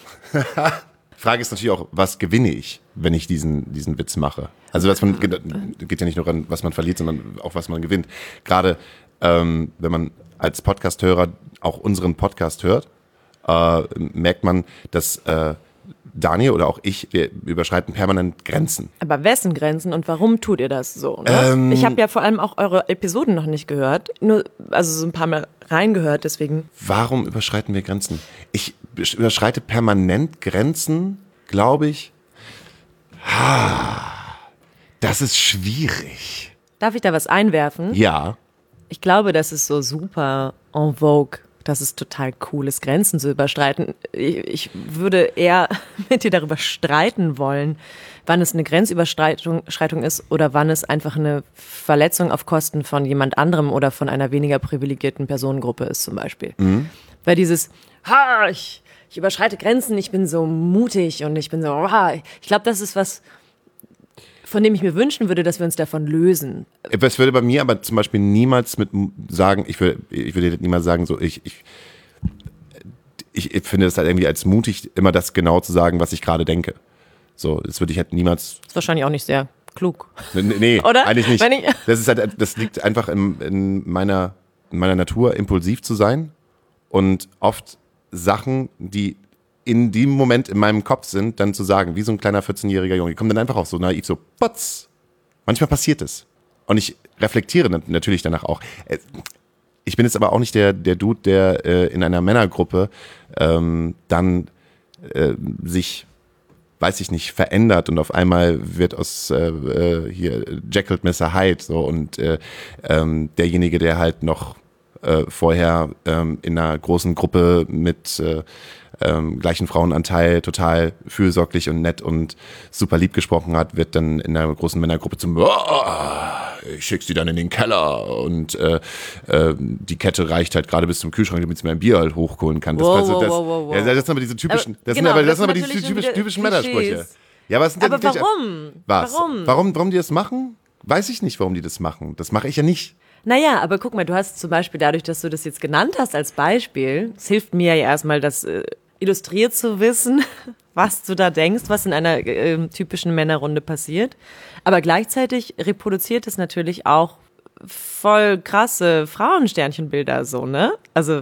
A: Frage ist natürlich auch, was gewinne ich, wenn ich diesen Witz mache? Also geht ja nicht nur an, was man verliert, sondern auch, was man gewinnt. Gerade wenn man als Podcast-Hörer auch unseren Podcast hört, merkt man, dass Daniel oder auch ich, wir überschreiten permanent Grenzen.
D: Aber wessen Grenzen und warum tut ihr das so? Ne? Ich habe ja vor allem auch eure Episoden noch nicht gehört, also so ein paar Mal reingehört, deswegen.
A: Warum überschreiten wir Grenzen? Ich überschreite permanent Grenzen, glaube ich. Das ist schwierig.
D: Darf ich da was einwerfen?
A: Ja.
D: Ich glaube, das ist so super en vogue. Das ist total cool ist, Grenzen zu überschreiten. Ich würde eher mit dir darüber streiten wollen, wann es eine Grenzüberschreitung ist oder wann es einfach eine Verletzung auf Kosten von jemand anderem oder von einer weniger privilegierten Personengruppe ist zum Beispiel. Weil dieses, ich überschreite Grenzen, ich bin so mutig und ich bin so, ich glaube, das ist was, von dem ich mir wünschen würde, dass wir uns davon lösen.
A: Es würde bei mir aber zum Beispiel niemals sagen, ich würde niemals sagen, so ich finde es halt irgendwie als mutig, immer das genau zu sagen, was ich gerade denke. So, das würde ich halt niemals.
D: Das ist wahrscheinlich auch nicht sehr klug.
A: Nee,
D: oder?
A: Eigentlich nicht. Das liegt einfach in meiner Natur, impulsiv zu sein und oft Sachen, die in dem Moment in meinem Kopf sind, dann zu sagen, wie so ein kleiner 14-jähriger Junge. Die kommen dann einfach auch so naiv, so potz. Manchmal passiert es. Und ich reflektiere natürlich danach auch. Ich bin jetzt aber auch nicht der Dude, der in einer Männergruppe dann sich, weiß ich nicht, verändert und auf einmal wird aus hier Jekyll Mr. Hyde so und derjenige, der halt noch vorher in einer großen Gruppe mit gleichen Frauenanteil total fürsorglich und nett und super lieb gesprochen hat, wird dann in einer großen Männergruppe zum ich schick sie dann in den Keller und die Kette reicht halt gerade bis zum Kühlschrank, damit sie mein Bier halt hochholen kann. Das sind aber diese typischen, das sind aber diese typischen Männersprüche. Ja, aber
D: warum?
A: Warum die das machen? Weiß ich nicht, warum die das machen. Das mache ich ja nicht.
D: Naja, aber guck mal, du hast zum Beispiel dadurch, dass du das jetzt genannt hast als Beispiel, es hilft mir ja erstmal, das illustriert zu wissen, was du da denkst, was in einer typischen Männerrunde passiert. Aber gleichzeitig reproduziert es natürlich auch voll krasse Frauensternchenbilder so, ne? Also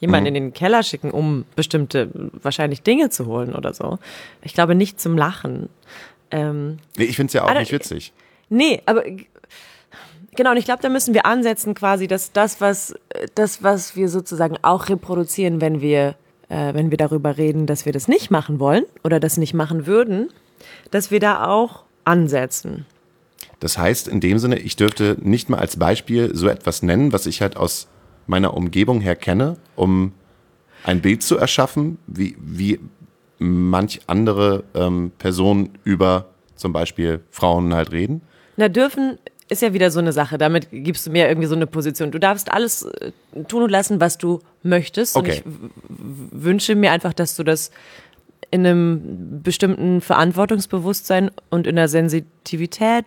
D: jemanden in den Keller schicken, um bestimmte, wahrscheinlich Dinge zu holen oder so. Ich glaube nicht zum Lachen.
A: Nee, ich finde es ja auch nicht witzig.
D: Nee, aber genau, und ich glaube, da müssen wir ansetzen quasi, dass das, was wir sozusagen auch reproduzieren, wenn wir darüber reden, dass wir das nicht machen wollen oder das nicht machen würden, dass wir da auch ansetzen.
A: Das heißt, in dem Sinne, ich dürfte nicht mal als Beispiel so etwas nennen, was ich halt aus meiner Umgebung her kenne, um ein Bild zu erschaffen, wie manch andere Personen über zum Beispiel Frauen halt reden.
D: Na, dürfen ist ja wieder so eine Sache. Damit gibst du mir irgendwie so eine Position. Du darfst alles tun und lassen, was du möchtest.
A: Okay.
D: Und ich wünsche mir einfach, dass du das in einem bestimmten Verantwortungsbewusstsein und in der Sensitivität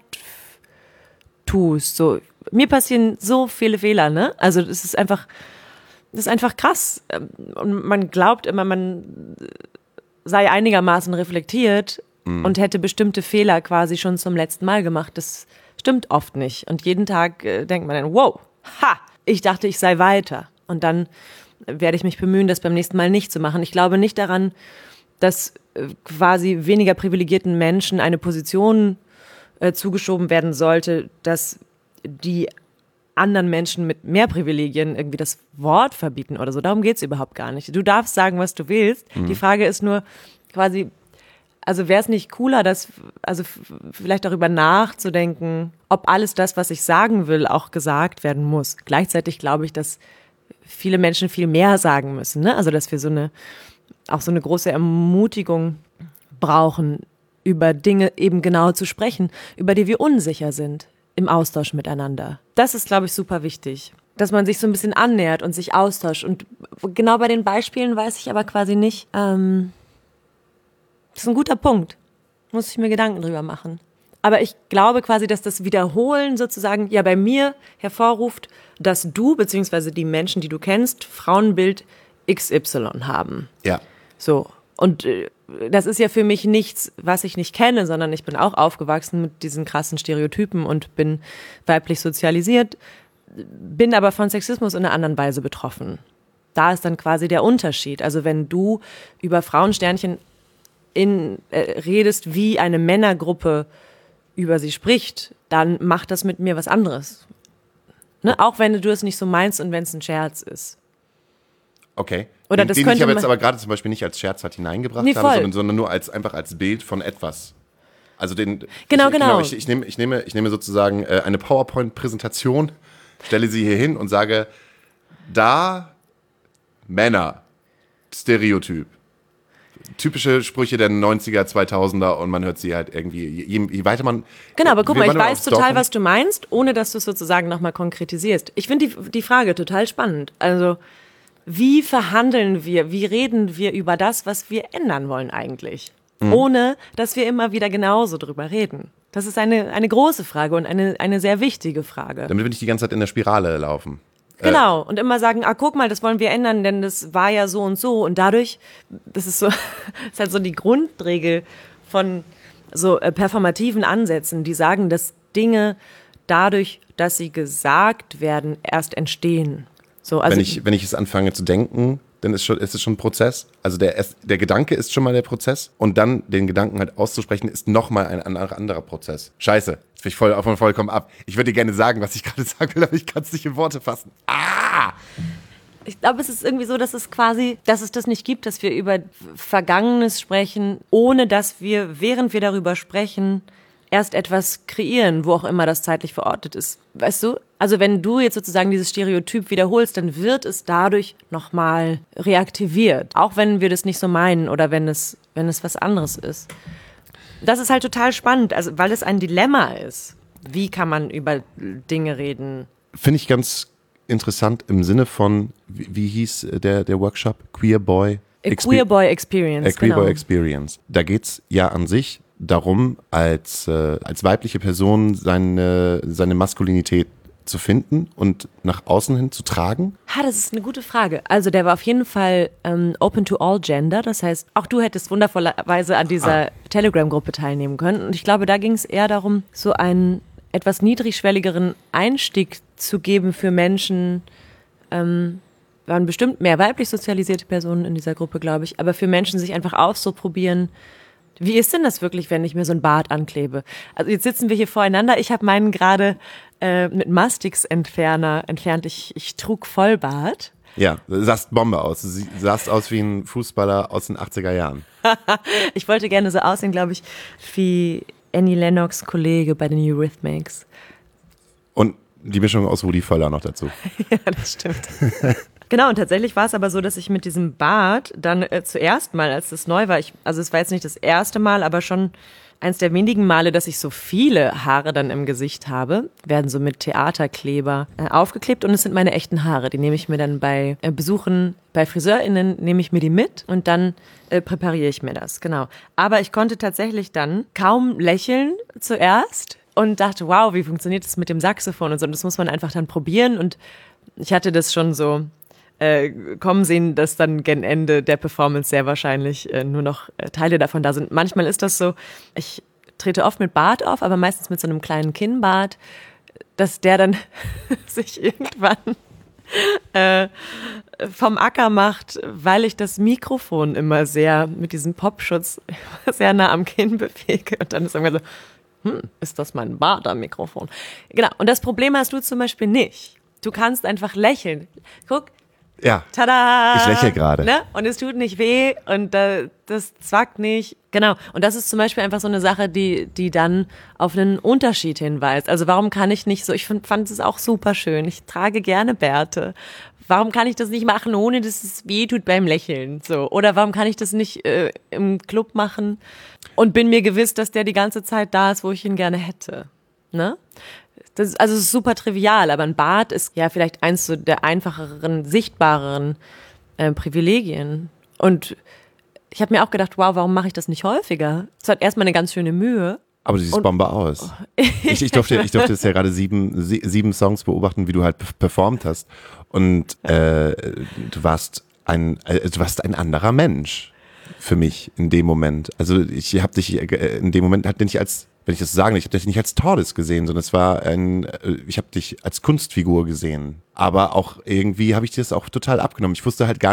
D: tust. So, mir passieren so viele Fehler, ne? Also das ist einfach krass. Und man glaubt immer, man sei einigermaßen reflektiert und hätte bestimmte Fehler quasi schon zum letzten Mal gemacht. Das stimmt oft nicht. Und jeden Tag denkt man dann, wow, ich dachte, ich sei weiter. Und dann werde ich mich bemühen, das beim nächsten Mal nicht zu machen. Ich glaube nicht daran, dass quasi weniger privilegierten Menschen eine Position zugeschoben werden sollte, dass die anderen Menschen mit mehr Privilegien irgendwie das Wort verbieten oder so. Darum geht's überhaupt gar nicht. Du darfst sagen, was du willst. Die Frage ist nur quasi, also wäre es nicht cooler, vielleicht darüber nachzudenken, ob alles das, was ich sagen will, auch gesagt werden muss. Gleichzeitig glaube ich, dass viele Menschen viel mehr sagen müssen, ne? Also dass wir so eine große Ermutigung brauchen, über Dinge eben genau zu sprechen, über die wir unsicher sind im Austausch miteinander. Das ist, glaube ich, super wichtig, dass man sich so ein bisschen annähert und sich austauscht. Und genau bei den Beispielen weiß ich aber quasi nicht, das ist ein guter Punkt, muss ich mir Gedanken drüber machen. Aber ich glaube quasi, dass das Wiederholen sozusagen ja bei mir hervorruft, dass du bzw. die Menschen, die du kennst, Frauenbild XY haben.
A: Ja.
D: So, und das ist ja für mich nichts, was ich nicht kenne, sondern ich bin auch aufgewachsen mit diesen krassen Stereotypen und bin weiblich sozialisiert, bin aber von Sexismus in einer anderen Weise betroffen. Da ist dann quasi der Unterschied. Also wenn du über Frauensternchen redest, wie eine Männergruppe über sie spricht, dann macht das mit mir was anderes. Ne? Auch wenn du es nicht so meinst und wenn es ein Scherz ist.
A: Okay.
D: Oder
A: Den
D: das
A: ich
D: könnte
A: aber
D: man-
A: jetzt aber gerade zum Beispiel nicht als Scherz halt hineingebracht
D: Nee,
A: habe,
D: voll.
A: sondern nur einfach als Bild von etwas. Also
D: Genau.
A: Ich nehme sozusagen eine PowerPoint-Präsentation, stelle sie hier hin und sage, da Männer, Stereotyp. Typische Sprüche der 90er, 2000er und man hört sie halt irgendwie, je weiter man...
D: Genau, aber guck mal, ich
A: man
D: weiß
A: aufs
D: total,
A: Dorf kommt-
D: was du meinst, ohne dass du es sozusagen nochmal konkretisierst. Ich finde die Frage total spannend. Also, wie verhandeln wir, wie reden wir über das, was wir ändern wollen eigentlich? Ohne, dass wir immer wieder genauso drüber reden. Das ist eine große Frage und eine sehr wichtige Frage.
A: Damit wir nicht die ganze Zeit in der Spirale laufen.
D: Genau, und immer sagen, guck mal, das wollen wir ändern, denn das war ja so und so. Und dadurch, das ist so, ist halt so die Grundregel von so performativen Ansätzen, die sagen, dass Dinge dadurch, dass sie gesagt werden, erst entstehen. So, also
A: Wenn ich es anfange zu denken, dann ist es schon ein Prozess. Also der Gedanke ist schon mal der Prozess und dann den Gedanken halt auszusprechen, ist nochmal ein anderer Prozess. Scheiße, jetzt bin ich vollkommen ab. Ich würde dir gerne sagen, was ich gerade sagen will, aber ich kann es nicht in Worte fassen.
D: Ich glaube, es ist irgendwie so, dass es das nicht gibt, dass wir über Vergangenes sprechen, ohne dass wir, während wir darüber sprechen, erst etwas kreieren, wo auch immer das zeitlich verortet ist. Weißt du? Also wenn du jetzt sozusagen dieses Stereotyp wiederholst, dann wird es dadurch nochmal reaktiviert. Auch wenn wir das nicht so meinen oder wenn es was anderes ist. Das ist halt total spannend, also weil es ein Dilemma ist. Wie kann man über Dinge reden?
A: Finde ich ganz interessant im Sinne von, wie hieß der Workshop? Queer Boy
D: Queer Boy Experience,
A: Queer
D: genau.
A: Boy Experience. Da geht's ja an sich darum, als weibliche Person seine Maskulinität zu finden und nach außen hin zu tragen.
D: Das ist eine gute Frage. Also der war auf jeden Fall open to all gender. Das heißt, auch du hättest wundervollerweise an dieser Telegram-Gruppe teilnehmen können. Und ich glaube, da ging es eher darum, so einen etwas niedrigschwelligeren Einstieg zu geben für Menschen, waren bestimmt mehr weiblich sozialisierte Personen in dieser Gruppe, glaube ich, aber für Menschen sich einfach auszuprobieren, wie ist denn das wirklich, wenn ich mir so ein Bart anklebe? Also jetzt sitzen wir hier voreinander, ich habe meinen gerade mit Mastix-Entferner entfernt, ich trug Vollbart.
A: Ja, du sahst Bombe aus. Du sahst aus wie ein Fußballer aus den 80er Jahren.
D: Ich wollte gerne so aussehen, glaube ich, wie Annie Lennox Kollege bei den Eurythmics.
A: Und die Mischung aus Rudi Völler noch dazu.
D: Ja, das stimmt. Genau, und tatsächlich war es aber so, dass ich mit diesem Bart dann zuerst mal, als das neu war, also es war jetzt nicht das erste Mal, aber schon eins der wenigen Male, dass ich so viele Haare dann im Gesicht habe, werden so mit Theaterkleber aufgeklebt und es sind meine echten Haare. Die nehme ich mir dann bei Besuchen bei FriseurInnen, nehme ich mir die mit und dann präpariere ich mir das, genau. Aber ich konnte tatsächlich dann kaum lächeln zuerst und dachte, wow, wie funktioniert das mit dem Saxophon und so. Und das muss man einfach dann probieren und ich hatte das schon so kommen sehen, dass dann gen Ende der Performance sehr wahrscheinlich nur noch Teile davon da sind. Manchmal ist das so, ich trete oft mit Bart auf, aber meistens mit so einem kleinen Kinnbart, dass der dann sich irgendwann vom Acker macht, weil ich das Mikrofon immer sehr mit diesem Popschutz sehr nah am Kinn bewege und dann ist irgendwann so, ist das mein Bart am Mikrofon? Genau, und das Problem hast du zum Beispiel nicht. Du kannst einfach lächeln. Guck,
A: ja,
D: tada!
A: Ich lächle gerade.
D: Ne? Und es tut nicht weh und das zwackt nicht. Genau. Und das ist zum Beispiel einfach so eine Sache, die dann auf einen Unterschied hinweist. Also warum kann ich nicht so, ich fand es auch super schön. Ich trage gerne Bärte. Warum kann ich das nicht machen, ohne dass es weh tut beim Lächeln? So. Oder warum kann ich das nicht im Club machen und bin mir gewiss, dass der die ganze Zeit da ist, wo ich ihn gerne hätte? Ne? Das ist, also es ist super trivial, aber ein Bart ist ja vielleicht eins so der einfacheren, sichtbareren Privilegien. Und ich habe mir auch gedacht, wow, warum mache ich das nicht häufiger? Es hat erstmal eine ganz schöne Mühe.
A: Aber du siehst Bombe aus. Ich durfte jetzt ja gerade sieben Songs beobachten, wie du halt performt hast. Und du warst ein anderer Mensch für mich in dem Moment. Also ich habe dich in dem Moment halt nicht als, wenn ich das so sagen will, ich habe dich nicht als Tordes gesehen, sondern es war ich habe dich als Kunstfigur gesehen. Aber auch irgendwie habe ich dir das auch total abgenommen. Ich wusste halt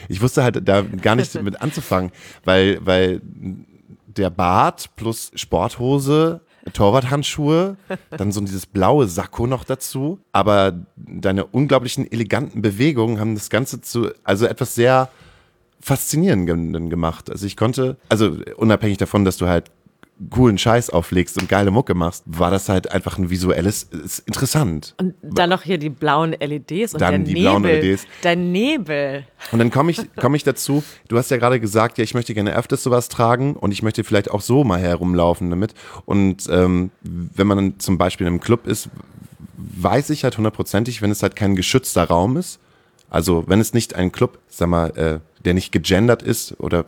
A: da gar nicht mit anzufangen, weil der Bart plus Sporthose, Torwarthandschuhe, dann so dieses blaue Sakko noch dazu. Aber deine unglaublichen eleganten Bewegungen haben das Ganze also etwas sehr Faszinierenden gemacht. Also unabhängig davon, dass du halt coolen Scheiß auflegst und geile Mucke machst, war das halt einfach ein visuelles, ist interessant.
D: Und dann noch hier die blauen LEDs und
A: dann
D: der
A: die blauen
D: Nebel.
A: LEDs.
D: Dein Nebel.
A: Und dann komme ich dazu, du hast ja gerade gesagt, ja, ich möchte gerne öfters sowas tragen und ich möchte vielleicht auch so mal herumlaufen damit. Und wenn man dann zum Beispiel in einem Club ist, weiß ich halt hundertprozentig, wenn es halt kein geschützter Raum ist, also wenn es nicht ein Club, sag mal, der nicht gegendert ist oder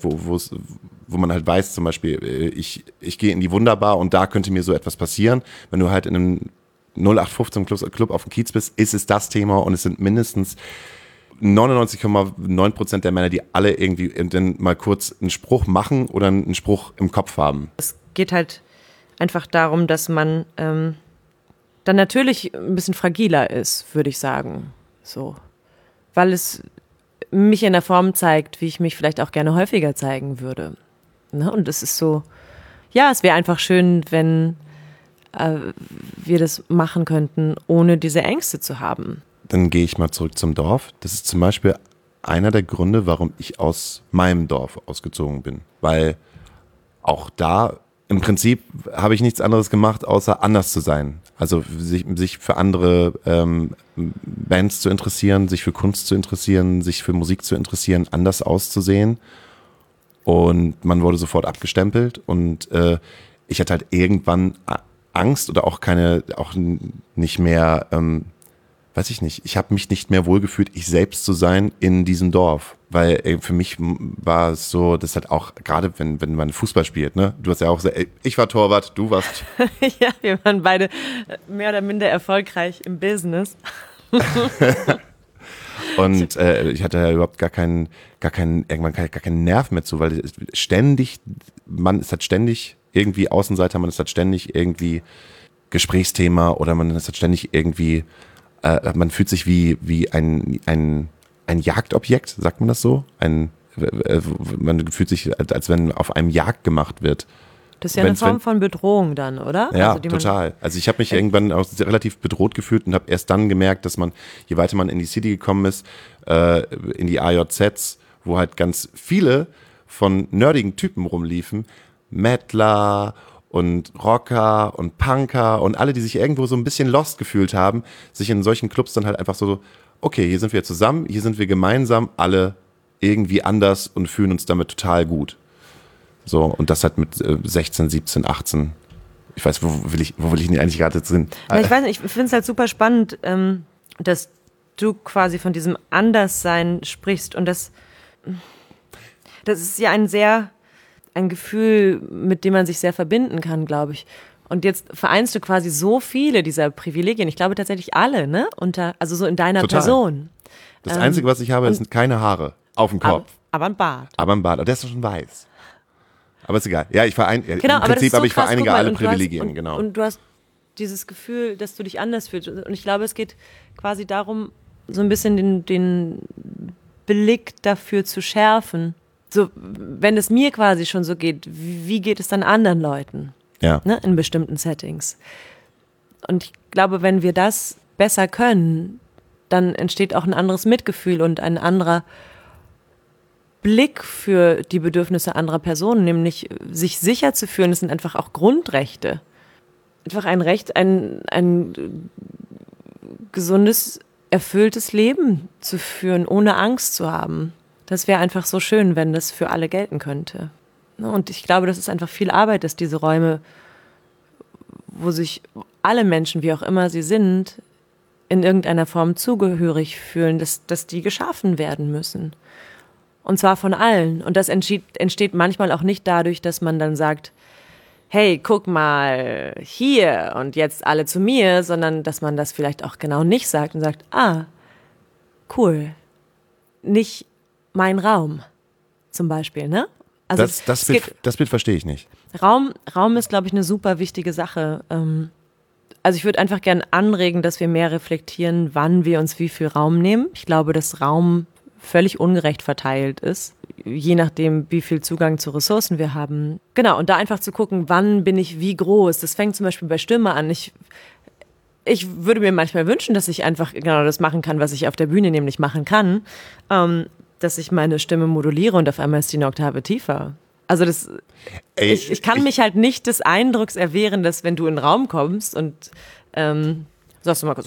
A: wo man halt weiß, zum Beispiel, ich gehe in die Wunderbar und da könnte mir so etwas passieren. Wenn du halt in einem 0815 Club auf dem Kiez bist, ist es das Thema und es sind mindestens 99,9% der Männer, die alle irgendwie dann mal kurz einen Spruch machen oder einen Spruch im Kopf haben.
D: Es geht halt einfach darum, dass man dann natürlich ein bisschen fragiler ist, würde ich sagen. So. Weil es mich in der Form zeigt, wie ich mich vielleicht auch gerne häufiger zeigen würde. Ne? Und es ist so, ja, es wäre einfach schön, wenn wir das machen könnten, ohne diese Ängste zu haben.
A: Dann gehe ich mal zurück zum Dorf. Das ist zum Beispiel einer der Gründe, warum ich aus meinem Dorf ausgezogen bin. Weil auch da im Prinzip habe ich nichts anderes gemacht, außer anders zu sein. Also sich für andere Bands zu interessieren, sich für Kunst zu interessieren, sich für Musik zu interessieren, anders auszusehen. Und man wurde sofort abgestempelt und ich hatte halt irgendwann Angst oder auch nicht mehr, weiß ich nicht, ich habe mich nicht mehr wohlgefühlt, ich selbst zu sein in diesem Dorf. Weil für mich war es so, das halt auch, gerade wenn man Fußball spielt, ne? Du hast ja auch gesagt, ich war Torwart, du warst...
D: Ja, wir waren beide mehr oder minder erfolgreich im Business.
A: Und ich hatte ja überhaupt gar keinen Nerv mehr zu, weil man ist halt ständig irgendwie Außenseiter, man ist halt ständig irgendwie Gesprächsthema oder man ist halt ständig irgendwie, man fühlt sich wie ein ein Jagdobjekt, sagt man das so? Man fühlt sich, als wenn auf einem Jagd gemacht wird.
D: Das ist ja eine Form von Bedrohung dann, oder?
A: Ja,
D: also,
A: total. Also ich habe mich irgendwann auch relativ bedroht gefühlt und habe erst dann gemerkt, dass man, je weiter man in die City gekommen ist, in die AJZs, wo halt ganz viele von nerdigen Typen rumliefen, Mettler und Rocker und Punker und alle, die sich irgendwo so ein bisschen lost gefühlt haben, sich in solchen Clubs dann halt einfach so, okay, hier sind wir zusammen, hier sind wir gemeinsam, alle irgendwie anders und fühlen uns damit total gut. So, und das halt mit 16, 17, 18. Ich weiß, wo will ich denn eigentlich gerade jetzt hin?
D: Ich weiß nicht, ich finde es halt super spannend, dass du quasi von diesem Anderssein sprichst und das ist ja ein Gefühl, mit dem man sich sehr verbinden kann, glaube ich. Und jetzt vereinst du quasi so viele dieser Privilegien, ich glaube tatsächlich alle, ne? Also so in deiner
A: Total.
D: Person.
A: Das Einzige, was ich habe, sind keine Haare auf dem Kopf.
D: Aber ein Bart.
A: Aber ein Bart, aber der ist doch schon weiß. Aber ist egal. Ja,
D: Genau,
A: im
D: aber das
A: Prinzip
D: ist so
A: habe ich
D: krass,
A: vereinige
D: guck mal,
A: alle
D: und
A: Privilegien, genau.
D: Und du hast dieses Gefühl, dass du dich anders fühlst. Und ich glaube, es geht quasi darum, so ein bisschen den Blick dafür zu schärfen. So, wenn es mir quasi schon so geht, wie geht es dann anderen Leuten?
A: Ja.
D: Ne, in bestimmten Settings. Und ich glaube, wenn wir das besser können, dann entsteht auch ein anderes Mitgefühl und ein anderer Blick für die Bedürfnisse anderer Personen, nämlich sich sicher zu fühlen, das sind einfach auch Grundrechte. Einfach ein Recht, ein gesundes, erfülltes Leben zu führen, ohne Angst zu haben. Das wäre einfach so schön, wenn das für alle gelten könnte. Und ich glaube, das ist einfach viel Arbeit, dass diese Räume, wo sich alle Menschen, wie auch immer sie sind, in irgendeiner Form zugehörig fühlen, dass die geschaffen werden müssen. Und zwar von allen. Und das entsteht manchmal auch nicht dadurch, dass man dann sagt, hey, guck mal hier und jetzt alle zu mir, sondern dass man das vielleicht auch genau nicht sagt und sagt, cool, nicht mein Raum zum Beispiel, ne? Also
A: Das Bild verstehe ich nicht.
D: Raum ist, glaube ich, eine super wichtige Sache. Also ich würde einfach gern anregen, dass wir mehr reflektieren, wann wir uns wie viel Raum nehmen. Ich glaube, dass Raum völlig ungerecht verteilt ist, je nachdem, wie viel Zugang zu Ressourcen wir haben. Genau, und da einfach zu gucken, wann bin ich wie groß. Das fängt zum Beispiel bei Stimme an. Ich würde mir manchmal wünschen, dass ich einfach genau das machen kann, was ich auf der Bühne nämlich machen kann, dass ich meine Stimme moduliere und auf einmal ist die eine Oktave tiefer. Also ich kann mich halt nicht des Eindrucks erwehren, dass wenn du in den Raum kommst und sagst du mal kurz,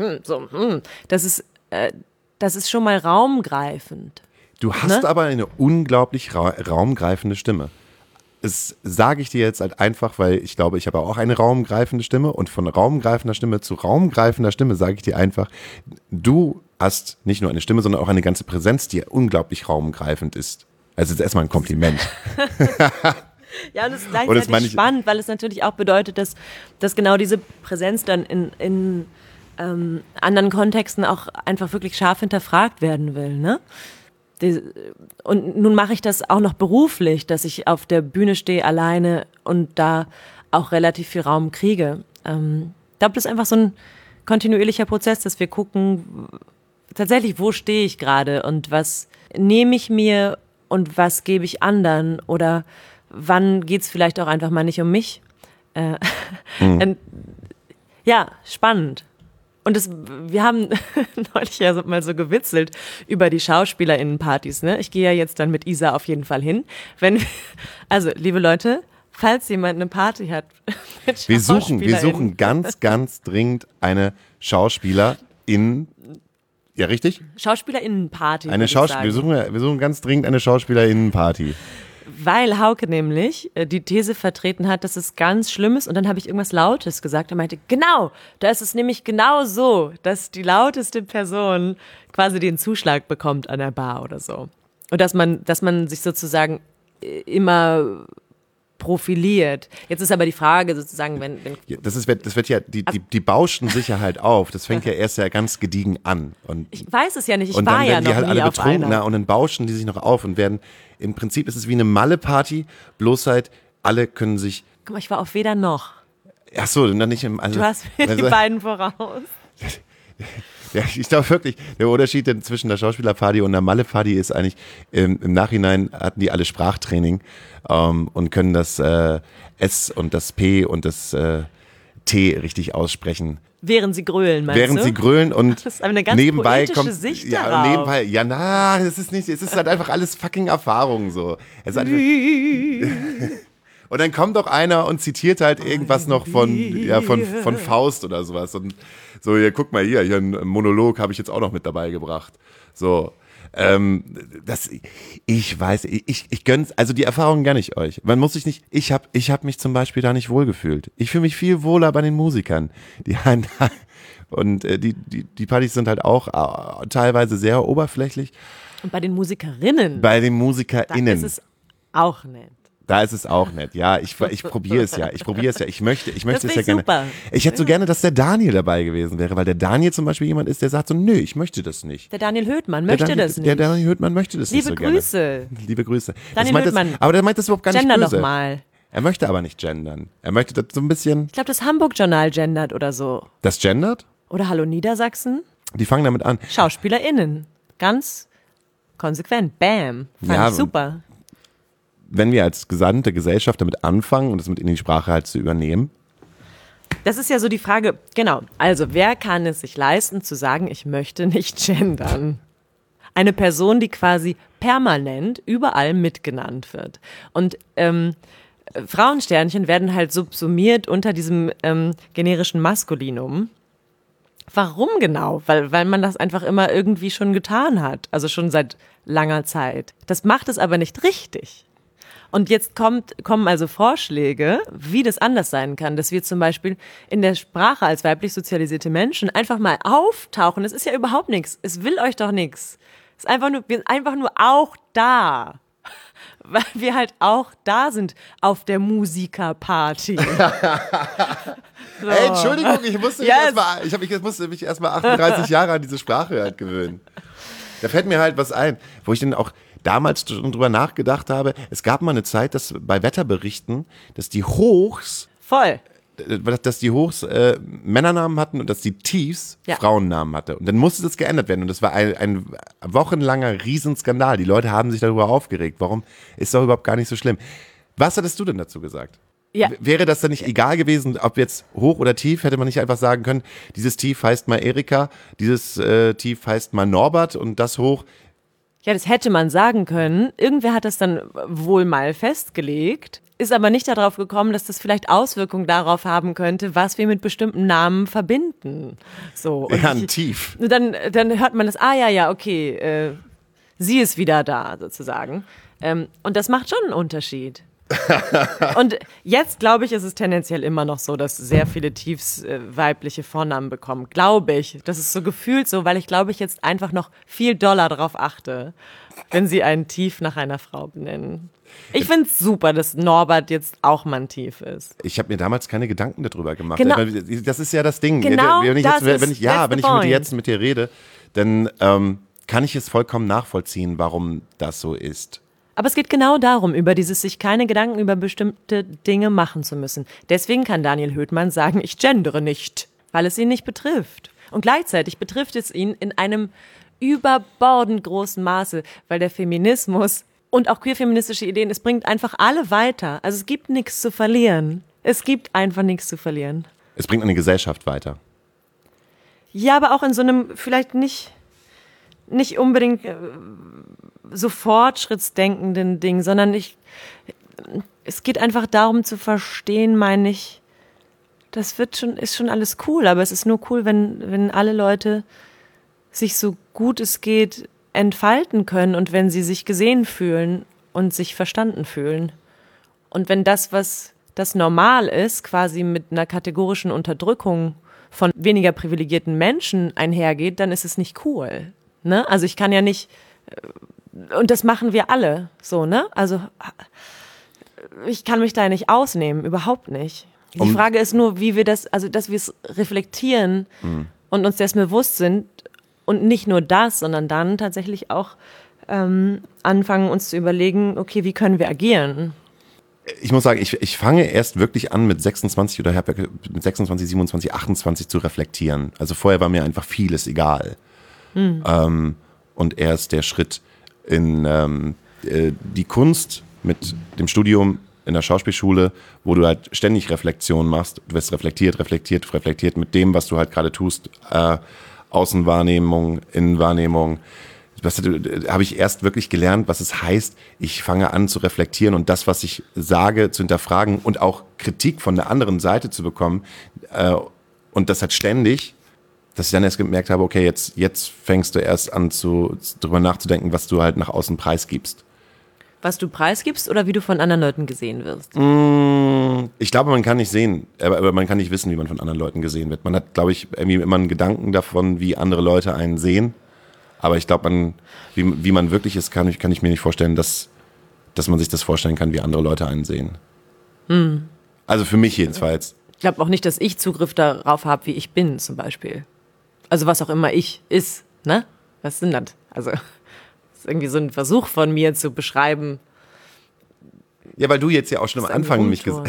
D: das ist schon mal raumgreifend.
A: Du hast aber eine unglaublich raumgreifende Stimme. Das sage ich dir jetzt halt einfach, weil ich glaube, ich habe auch eine raumgreifende Stimme und von raumgreifender Stimme zu raumgreifender Stimme sage ich dir einfach, du hast nicht nur eine Stimme, sondern auch eine ganze Präsenz, die unglaublich raumgreifend ist. Also jetzt erstmal ein Kompliment.
D: Ja, und es ist gleichzeitig spannend, weil es natürlich auch bedeutet, dass genau diese Präsenz dann in anderen Kontexten auch einfach wirklich scharf hinterfragt werden will, ne? Und nun mache ich das auch noch beruflich, dass ich auf der Bühne stehe alleine und da auch relativ viel Raum kriege. Ich glaube, das ist einfach so ein kontinuierlicher Prozess, dass wir gucken, tatsächlich, wo stehe ich gerade und was nehme ich mir und was gebe ich anderen oder wann geht's vielleicht auch einfach mal nicht um mich. Ja, spannend. Und wir haben neulich ja mal so gewitzelt über die SchauspielerInnenpartys, ne? Ich gehe ja jetzt dann mit Isa auf jeden Fall hin. Also, liebe Leute, falls jemand eine Party hat mit
A: wir suchen ganz, ganz dringend eine SchauspielerInnen. Ja, richtig?
D: SchauspielerInnenparty.
A: Wir suchen ganz dringend eine SchauspielerInnenparty.
D: Weil Hauke nämlich die These vertreten hat, dass es ganz schlimm ist. Und dann habe ich irgendwas Lautes gesagt. Er meinte, genau, da ist es nämlich genau so, dass die lauteste Person quasi den Zuschlag bekommt an der Bar oder so. Und dass man sich sozusagen immer profiliert. Jetzt ist aber die Frage sozusagen, wenn
A: ja, das wird ja, die bauschen sich ja halt auf. Das fängt ja erst ja ganz gediegen an. Und
D: ich weiß es ja nicht, ich
A: und
D: war
A: dann
D: ja
A: werden
D: noch
A: die halt
D: nie
A: alle
D: auf einer.
A: betrunkener und dann bauschen die sich noch auf und werden, im Prinzip ist es wie eine Malle-Party, bloß halt alle können sich.
D: Guck mal, ich war auf weder noch.
A: Ach so, dann nicht im. Also,
D: du hast mir die beiden voraus.
A: Ja, ich glaube wirklich, der Unterschied zwischen der Schauspielerparty und der Malle-Party ist eigentlich, im Nachhinein hatten die alle Sprachtraining und können das S und das P und das T richtig aussprechen.
D: Während sie grölen, meinst du?
A: Während sie grölen und
D: Das ist eine ganz
A: nebenbei
D: poetische
A: kommt,
D: Sicht
A: ja,
D: darauf.
A: nebenbei, ja, na, es ist halt einfach alles fucking Erfahrung so. Es ist einfach, und dann kommt doch einer und zitiert halt irgendwas noch von Faust oder sowas. Und so, hier, guck mal hier einen Monolog habe ich jetzt auch noch mit dabei gebracht. So, ich weiß, ich gönn's, also die Erfahrung gönn ich euch. Man muss sich nicht, ich hab mich zum Beispiel da nicht wohlgefühlt. Ich fühle mich viel wohler bei den Musikern. Und die Partys sind halt auch teilweise sehr oberflächlich.
D: Und bei den Musikerinnen.
A: Bei den
D: Da
A: MusikerInnen.
D: ist es auch nett.
A: Da ist es auch nett. Ja, ich probiere es ja. Ich möchte es ja
D: find ich
A: gerne.
D: super.
A: Ich hätte so gerne, dass der Daniel dabei gewesen wäre, weil der Daniel zum Beispiel jemand ist, der sagt so, nö, ich möchte das nicht.
D: Der Daniel Höhtmann möchte das nicht.
A: Der Daniel Höhtmann möchte das nicht so gerne.
D: Liebe
A: Grüße.
D: Daniel Höhtmann.
A: Aber der meint das überhaupt gar nicht
D: Gender
A: böse.
D: doch mal.
A: Er möchte aber nicht gendern. Er möchte das so ein bisschen.
D: Ich glaube, das Hamburg-Journal gendert oder so.
A: Das gendert?
D: Oder Hallo Niedersachsen.
A: Die fangen damit an.
D: SchauspielerInnen. Ganz konsequent. Bam. Fand ich super.
A: Wenn wir als gesamte Gesellschaft damit anfangen und es mit in die Sprache halt zu übernehmen.
D: Das ist ja so die Frage, genau. Also, wer kann es sich leisten, zu sagen, ich möchte nicht gendern? Eine Person, die quasi permanent überall mitgenannt wird. Und Frauensternchen werden halt subsumiert unter diesem generischen Maskulinum. Warum genau? Weil man das einfach immer irgendwie schon getan hat. Also schon seit langer Zeit. Das macht es aber nicht richtig. Und jetzt kommen also Vorschläge, wie das anders sein kann, dass wir zum Beispiel in der Sprache als weiblich sozialisierte Menschen einfach mal auftauchen. Es ist ja überhaupt nichts. Es will euch doch nichts. Es ist wir sind einfach nur auch da. Weil wir halt auch da sind auf der Musikerparty. So.
A: Ey, Entschuldigung, ich musste mich erstmal 38 Jahre an diese Sprache halt gewöhnen. Da fällt mir halt was ein, wo ich dann auch damals schon drüber nachgedacht habe. Es gab mal eine Zeit, dass bei Wetterberichten, dass die Hochs Männernamen hatten und dass die Tiefs Frauennamen hatte. Und dann musste das geändert werden. Und das war ein wochenlanger Riesenskandal. Die Leute haben sich darüber aufgeregt. Warum? Ist doch überhaupt gar nicht so schlimm. Was hattest du denn dazu gesagt?
D: Ja.
A: Wäre das dann nicht egal gewesen, ob jetzt hoch oder tief? Hätte man nicht einfach sagen können, dieses Tief heißt mal Erika, dieses Tief heißt mal Norbert und das hoch.
D: Ja, das hätte man sagen können. Irgendwer hat das dann wohl mal festgelegt, ist aber nicht darauf gekommen, dass das vielleicht Auswirkungen darauf haben könnte, was wir mit bestimmten Namen verbinden. So. Und
A: ja, ein Tief.
D: Dann hört man das, okay, sie ist wieder da, sozusagen. Und das macht schon einen Unterschied. Und jetzt, glaube ich, ist es tendenziell immer noch so, dass sehr viele Tiefs weibliche Vornamen bekommen. Glaube ich. Das ist so gefühlt so, weil ich glaube, ich jetzt einfach noch viel doller darauf achte, wenn sie einen Tief nach einer Frau benennen. Ich finde es super, dass Norbert jetzt auch mal ein Tief ist.
A: Ich habe mir damals keine Gedanken darüber gemacht.
D: Genau.
A: Das ist ja das Ding.
D: Genau,
A: wenn ich
D: point.
A: jetzt mit dir rede, dann kann ich es vollkommen nachvollziehen, warum das so ist.
D: Aber es geht genau darum, über dieses sich keine Gedanken über bestimmte Dinge machen zu müssen. Deswegen kann Daniel Höhtmann sagen, ich gendere nicht, weil es ihn nicht betrifft. Und gleichzeitig betrifft es ihn in einem überbordend großen Maße, weil der Feminismus und auch queerfeministische Ideen, es bringt einfach alle weiter. Also es gibt nichts zu verlieren. Es gibt einfach nichts zu verlieren.
A: Es bringt eine Gesellschaft weiter.
D: Ja, aber auch in so einem vielleicht nicht unbedingt so fortschrittsdenkenden Ding, sondern es geht einfach darum zu verstehen, meine ich, ist schon alles cool, aber es ist nur cool, wenn alle Leute sich so gut es geht entfalten können und wenn sie sich gesehen fühlen und sich verstanden fühlen. Und wenn das, was das normal ist, quasi mit einer kategorischen Unterdrückung von weniger privilegierten Menschen einhergeht, dann ist es nicht cool. Ne? Also ich kann ja nicht, und das machen wir alle so, ne? Also ich kann mich da nicht ausnehmen, überhaupt nicht. Die Frage ist nur, wie wir das, also dass wir es reflektieren und uns dessen bewusst sind und nicht nur das, sondern dann tatsächlich auch anfangen, uns zu überlegen, okay, wie können wir agieren?
A: Ich muss sagen, ich fange erst wirklich an mit 26 oder mit 26, 27, 28 zu reflektieren. Also vorher war mir einfach vieles egal. Und erst der Schritt in die Kunst mit dem Studium in der Schauspielschule, wo du halt ständig Reflexion machst. Du wirst reflektiert mit dem, was du halt gerade tust. Außenwahrnehmung, Innenwahrnehmung. Das habe ich erst wirklich gelernt, was es heißt, ich fange an zu reflektieren und das, was ich sage, zu hinterfragen und auch Kritik von der anderen Seite zu bekommen. Und das halt ständig, dass ich dann erst gemerkt habe, okay, jetzt fängst du erst an, darüber nachzudenken, was du halt nach außen preisgibst.
D: Was du preisgibst oder wie du von anderen Leuten gesehen wirst?
A: Ich glaube, man kann nicht sehen, aber man kann nicht wissen, wie man von anderen Leuten gesehen wird. Man hat, glaube ich, irgendwie immer einen Gedanken davon, wie andere Leute einen sehen. Aber ich glaube, wie man wirklich ist, kann ich mir nicht vorstellen, dass man sich das vorstellen kann, wie andere Leute einen sehen. Also für mich jedenfalls.
D: Ich glaube auch nicht, dass ich Zugriff darauf habe, wie ich bin zum Beispiel. Also was auch immer ich ist, ne? Was sind das? Also das ist irgendwie so ein Versuch von mir zu beschreiben.
A: Ja, weil du jetzt ja auch schon am Anfang nämlich gesagt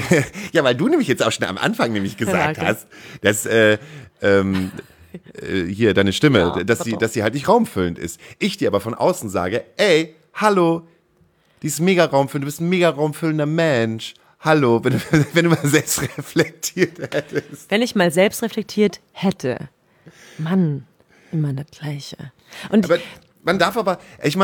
A: hast, dass hier deine Stimme,
D: Ja,
A: dass sie halt nicht raumfüllend ist. Ich dir aber von außen sage, ey, hallo, die ist mega raumfüllend, du bist ein mega raumfüllender Mensch. Hallo, wenn du mal selbst reflektiert hättest.
D: Wenn ich mal selbst reflektiert hätte. Mann, immer das Gleiche. Und
A: Aber man darf aber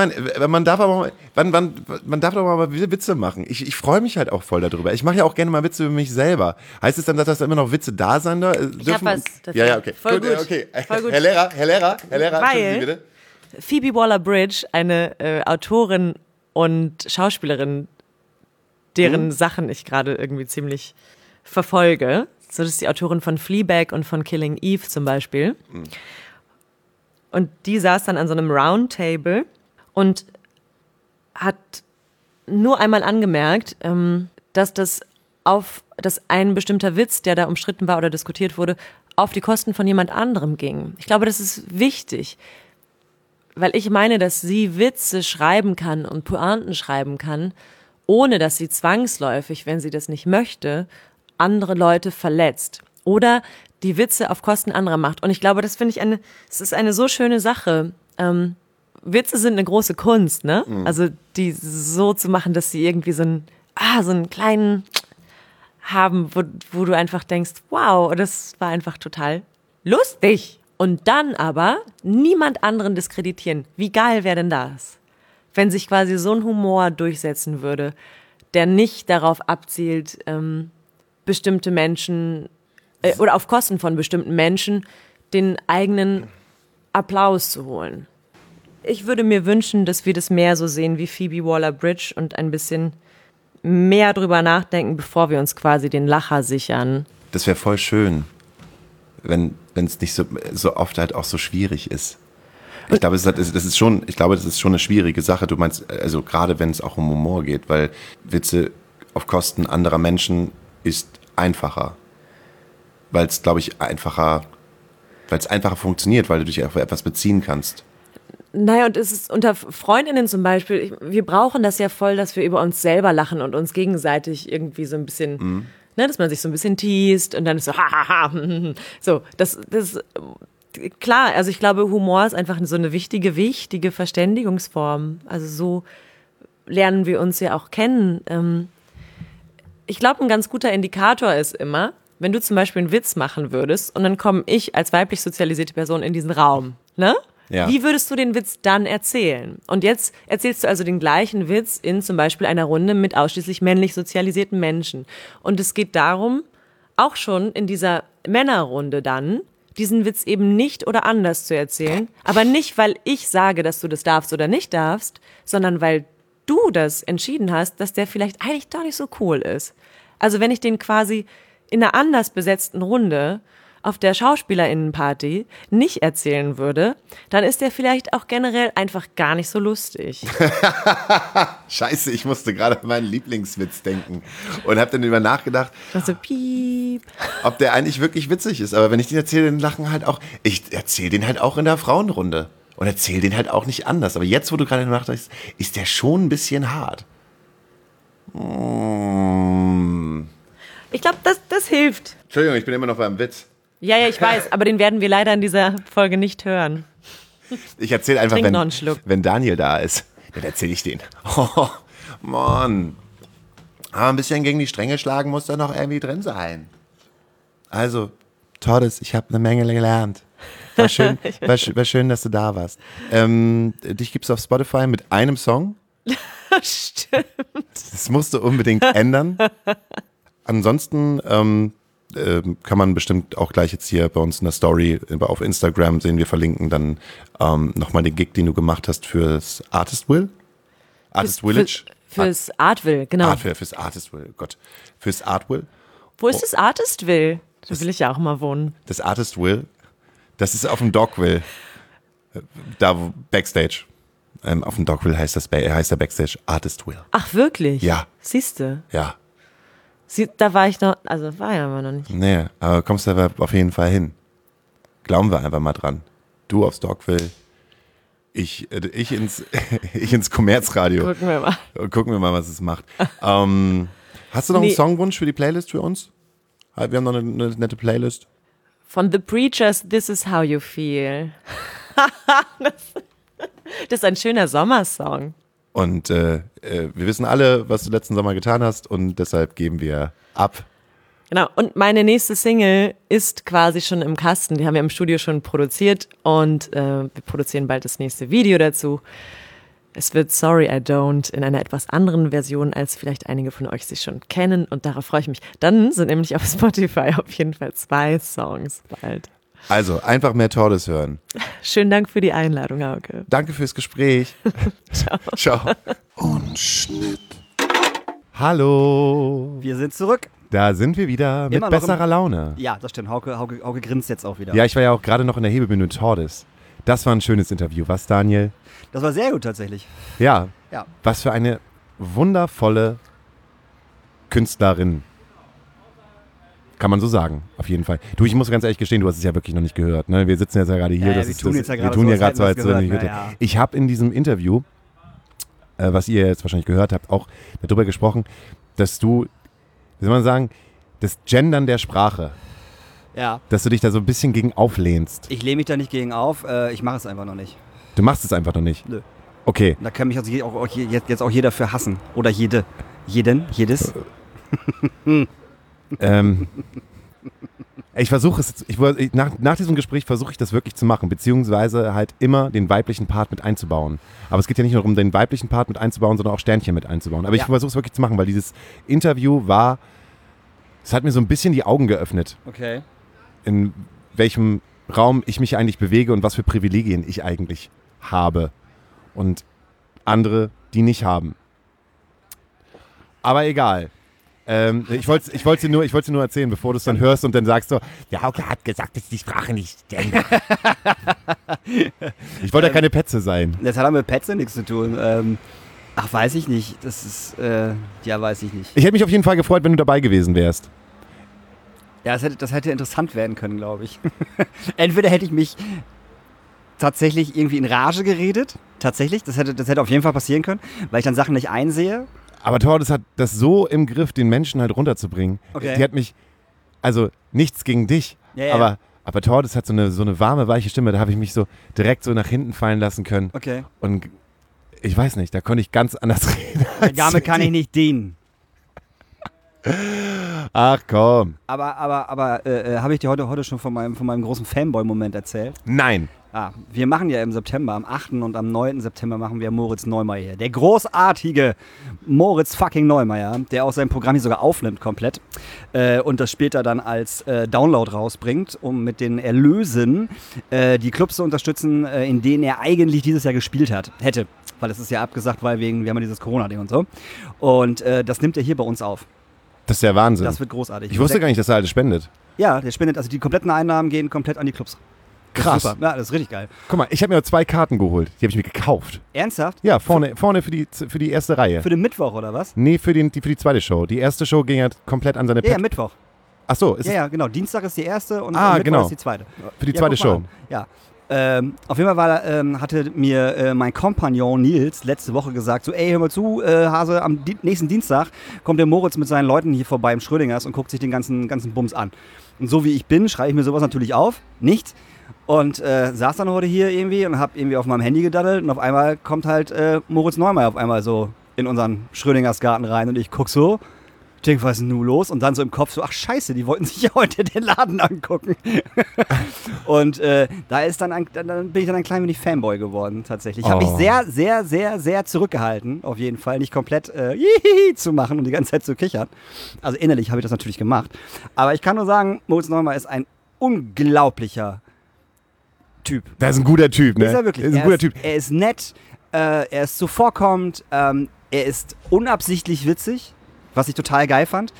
A: mal Witze machen. Ich freue mich halt auch voll darüber. Ich mache ja auch gerne mal Witze über mich selber. Heißt es dann, dass da immer noch Witze da sein dürfen?
D: ich habe was dazu.
A: Ja, okay.
D: Voll gut.
A: Okay.
D: Voll gut.
A: Herr Lehrer,
D: Weil-
A: Sie bitte.
D: Phoebe Waller-Bridge, eine Autorin und Schauspielerin, deren Sachen ich gerade irgendwie ziemlich verfolge. So, das ist die Autorin von Fleabag und von Killing Eve zum Beispiel. Und die saß dann an so einem Roundtable und hat nur einmal angemerkt, dass ein bestimmter Witz, der da umstritten war oder diskutiert wurde, auf die Kosten von jemand anderem ging. Ich glaube, das ist wichtig, weil ich meine, dass sie Witze schreiben kann und Pointen schreiben kann, ohne dass sie zwangsläufig, wenn sie das nicht möchte, andere Leute verletzt oder die Witze auf Kosten anderer macht. Und ich glaube, das finde ich es ist eine so schöne Sache. Witze sind eine große Kunst, ne? Also die so zu machen, dass sie irgendwie so einen kleinen haben, wo du einfach denkst, wow, das war einfach total lustig. Und dann aber niemand anderen diskreditieren. Wie geil wäre denn das? Wenn sich quasi so ein Humor durchsetzen würde, der nicht darauf abzielt, bestimmte Menschen oder auf Kosten von bestimmten Menschen den eigenen Applaus zu holen. Ich würde mir wünschen, dass wir das mehr so sehen wie Phoebe Waller-Bridge und ein bisschen mehr drüber nachdenken, bevor wir uns quasi den Lacher sichern.
A: Das wäre voll schön, wenn es nicht so oft halt auch so schwierig ist. Ich glaube, das ist schon eine schwierige Sache. Du meinst, also gerade wenn es auch um Humor geht, weil Witze auf Kosten anderer Menschen ist einfacher. Weil es, glaube ich, einfacher funktioniert, weil du dich auf etwas beziehen kannst.
D: Naja, und es ist unter Freundinnen zum Beispiel, wir brauchen das ja voll, dass wir über uns selber lachen und uns gegenseitig irgendwie so ein bisschen, ne, dass man sich so ein bisschen teast und dann ist so, hahaha, so, das klar, also ich glaube, Humor ist einfach so eine wichtige Verständigungsform. Also so lernen wir uns ja auch kennen. Ich glaube, ein ganz guter Indikator ist immer, wenn du zum Beispiel einen Witz machen würdest und dann komme ich als weiblich sozialisierte Person in diesen Raum, ne?
A: Ja.
D: Wie würdest du den Witz dann erzählen? Und jetzt erzählst du also den gleichen Witz in zum Beispiel einer Runde mit ausschließlich männlich sozialisierten Menschen. Und es geht darum, auch schon in dieser Männerrunde dann, diesen Witz eben nicht oder anders zu erzählen. Aber nicht, weil ich sage, dass du das darfst oder nicht darfst, sondern weil du das entschieden hast, dass der vielleicht eigentlich doch nicht so cool ist. Also wenn ich den quasi in einer anders besetzten Runde auf der SchauspielerInnenparty nicht erzählen würde, dann ist der vielleicht auch generell einfach gar nicht so lustig.
A: Scheiße, ich musste gerade an meinen Lieblingswitz denken und habe dann über nachgedacht,
D: Also piep.
A: ob der eigentlich wirklich witzig ist. Aber wenn ich den erzähle, dann lachen halt auch. Ich erzähle den halt auch in der Frauenrunde und erzähle den halt auch nicht anders. Aber jetzt, wo du gerade nachdenkst, ist der schon ein bisschen hart.
D: Ich glaube, das hilft.
A: Entschuldigung, ich bin immer noch beim Witz.
D: Ja, ich weiß, aber den werden wir leider in dieser Folge nicht hören.
A: Ich erzähle einfach,
D: Trink noch einen Schluck.
A: wenn Daniel da ist, dann erzähle ich den. Oh, Mann. Aber ein bisschen gegen die Stränge schlagen muss da noch irgendwie drin sein. Also, Tordes, ich habe eine Menge gelernt. War schön, war schön, dass du da warst. Dich gibt's auf Spotify mit einem Song.
D: Stimmt.
A: Das musst du unbedingt ändern. Ansonsten kann man bestimmt auch gleich jetzt hier bei uns in der Story auf Instagram sehen, wir verlinken dann nochmal den Gig, den du gemacht hast fürs Artist Will. Artist Village.
D: Fürs Artville, genau.
A: Fürs Artist Will, Gott. Fürs Art Will.
D: Wo ist das Artistville? Da will ich ja auch mal wohnen.
A: Das Artist Will, das ist auf dem Dogville. Da Backstage. Auf dem Dogville heißt der Backstage Artist Will.
D: Ach, wirklich?
A: Ja.
D: Siehste.
A: Ja.
D: Da war ich noch, also war ja aber noch nicht.
A: Nee, aber kommst du aber auf jeden Fall hin. Glauben wir einfach mal dran. Du aufs Dogville, ich ins Kommerzradio. Gucken wir mal, was es macht. Hast du noch einen Songwunsch für die Playlist für uns? Wir haben noch eine nette Playlist.
D: Von The Preachers, This Is How You Feel. Das ist ein schöner Sommersong.
A: Und wir wissen alle, was du letzten Sommer getan hast und deshalb geben wir ab.
D: Genau, und meine nächste Single ist quasi schon im Kasten. Die haben wir im Studio schon produziert und wir produzieren bald das nächste Video dazu. Es wird Sorry I Don't in einer etwas anderen Version, als vielleicht einige von euch sich schon kennen und darauf freue ich mich. Dann sind nämlich auf Spotify auf jeden Fall 2 Songs bald.
A: Also, einfach mehr Tordes hören.
D: Schönen Dank für die Einladung, Hauke.
A: Danke fürs Gespräch. Ciao.
C: Und Schnitt.
B: Hallo. Wir sind zurück.
A: Da sind wir wieder mit besserer Laune.
B: Ja, das stimmt. Hauke grinst jetzt auch wieder.
A: Ja, ich war ja auch gerade noch in der Hebebühne Tordes. Das war ein schönes Interview, was, Daniel?
B: Das war sehr gut tatsächlich.
A: Ja. Was für eine wundervolle Künstlerin. Kann man so sagen, auf jeden Fall. Du, ich muss ganz ehrlich gestehen, du hast es ja wirklich noch nicht gehört. Ne? Wir sitzen jetzt ja gerade hier.
B: Wir tun ja gerade so, als hätten wir es gehört.
A: Ich habe in diesem Interview, was ihr jetzt wahrscheinlich gehört habt, auch darüber gesprochen, dass du, wie soll man sagen, das Gendern der Sprache, dass du dich da so ein bisschen gegen auflehnst.
B: Ich lehne mich da nicht gegen auf, ich mache es einfach noch nicht.
A: Du machst es einfach noch nicht?
B: Nö.
A: Okay.
B: Da kann mich also jetzt auch jeder für hassen. Oder jedes.
A: Ich versuche es, nach diesem Gespräch versuche ich das wirklich zu machen, beziehungsweise halt immer den weiblichen Part mit einzubauen. Aber es geht ja nicht nur darum, den weiblichen Part mit einzubauen, sondern auch Sternchen mit einzubauen. Aber ich versuche es wirklich zu machen, weil dieses Interview es hat mir so ein bisschen die Augen geöffnet.
B: Okay.
A: In welchem Raum ich mich eigentlich bewege und was für Privilegien ich eigentlich habe. Und andere, die nicht haben. Aber egal. Ich wollte dir nur erzählen, bevor du es dann hörst und dann sagst du, ja, Hauke hat gesagt, dass die Sprache nicht gendert. Ich wollte ja keine Petze sein.
B: Das hat mit Petze nichts zu tun. Weiß ich nicht. Das ist, weiß ich nicht.
A: Ich hätte mich auf jeden Fall gefreut, wenn du dabei gewesen wärst.
B: Ja, das hätte interessant werden können, glaube ich. Entweder hätte ich mich tatsächlich irgendwie in Rage geredet. Tatsächlich. Das hätte auf jeden Fall passieren können, weil ich dann Sachen nicht einsehe.
A: Aber Tordes hat das so im Griff, den Menschen halt runterzubringen.
B: Okay.
A: Die hat mich, also nichts gegen dich, aber Tordes hat so eine warme, weiche Stimme, da habe ich mich so direkt so nach hinten fallen lassen können.
B: Okay.
A: Und ich weiß nicht, da konnte ich ganz anders reden.
B: Damit kann ich nicht dienen.
A: Ach komm.
B: Aber habe ich dir heute schon von meinem großen Fanboy-Moment erzählt?
A: Nein.
B: Wir machen ja im September, am 8. und am 9. September machen wir Moritz Neumeier hier. Der großartige Moritz fucking Neumeier, der auch sein Programm hier sogar aufnimmt komplett und das später dann als Download rausbringt, um mit den Erlösen die Clubs zu unterstützen, in denen er eigentlich dieses Jahr gespielt hätte. Weil es ist ja abgesagt, wir haben ja dieses Corona-Ding und so. Und das nimmt er hier bei uns auf.
A: Das ist der Wahnsinn.
B: Das wird großartig.
A: Ich wusste gar nicht, dass er alles spendet.
B: Ja, der spendet, also die kompletten Einnahmen gehen komplett an die Clubs.
A: Krass.
B: Super. Ja, das ist richtig geil.
A: Guck mal, ich habe mir 2 Karten geholt. Die habe ich mir gekauft.
B: Ernsthaft?
A: Ja, vorne für die erste Reihe.
B: Für den Mittwoch, oder was?
A: Nee, für die zweite Show. Die erste Show ging ja komplett an seine
B: Ja, Mittwoch.
A: Ach so. Ist
B: ja, genau. Dienstag ist die erste und Mittwoch
A: genau.
B: ist die zweite.
A: Für die zweite Show.
B: Ja. Auf jeden Fall hatte mir mein Kompagnon Nils letzte Woche gesagt, so ey, hör mal zu, Hase, am nächsten Dienstag kommt der Moritz mit seinen Leuten hier vorbei im Schrödingers und guckt sich den ganzen Bums an. Und so wie ich bin, schreibe ich mir sowas natürlich auf, nicht? Und saß dann heute hier irgendwie und hab irgendwie auf meinem Handy gedaddelt und auf einmal kommt halt Moritz Neumeier auf einmal so in unseren Schrödingers Garten rein und ich guck so, denke, was ist denn nun los? Und dann so im Kopf so, ach scheiße, die wollten sich ja heute den Laden angucken. Und dann bin ich dann ein klein wenig Fanboy geworden, tatsächlich. Ich habe mich sehr, sehr, sehr, sehr zurückgehalten, auf jeden Fall. Nicht komplett zu machen und die ganze Zeit zu kichern. Also innerlich habe ich das natürlich gemacht. Aber ich kann nur sagen, Moritz Neumeier ist ein unglaublicher Typ.
A: Das ist ein guter Typ, ne?
B: Ist er wirklich.
A: Ist ein guter Typ.
B: Er ist nett, er ist zuvorkommend, er ist unabsichtlich witzig, was ich total geil fand.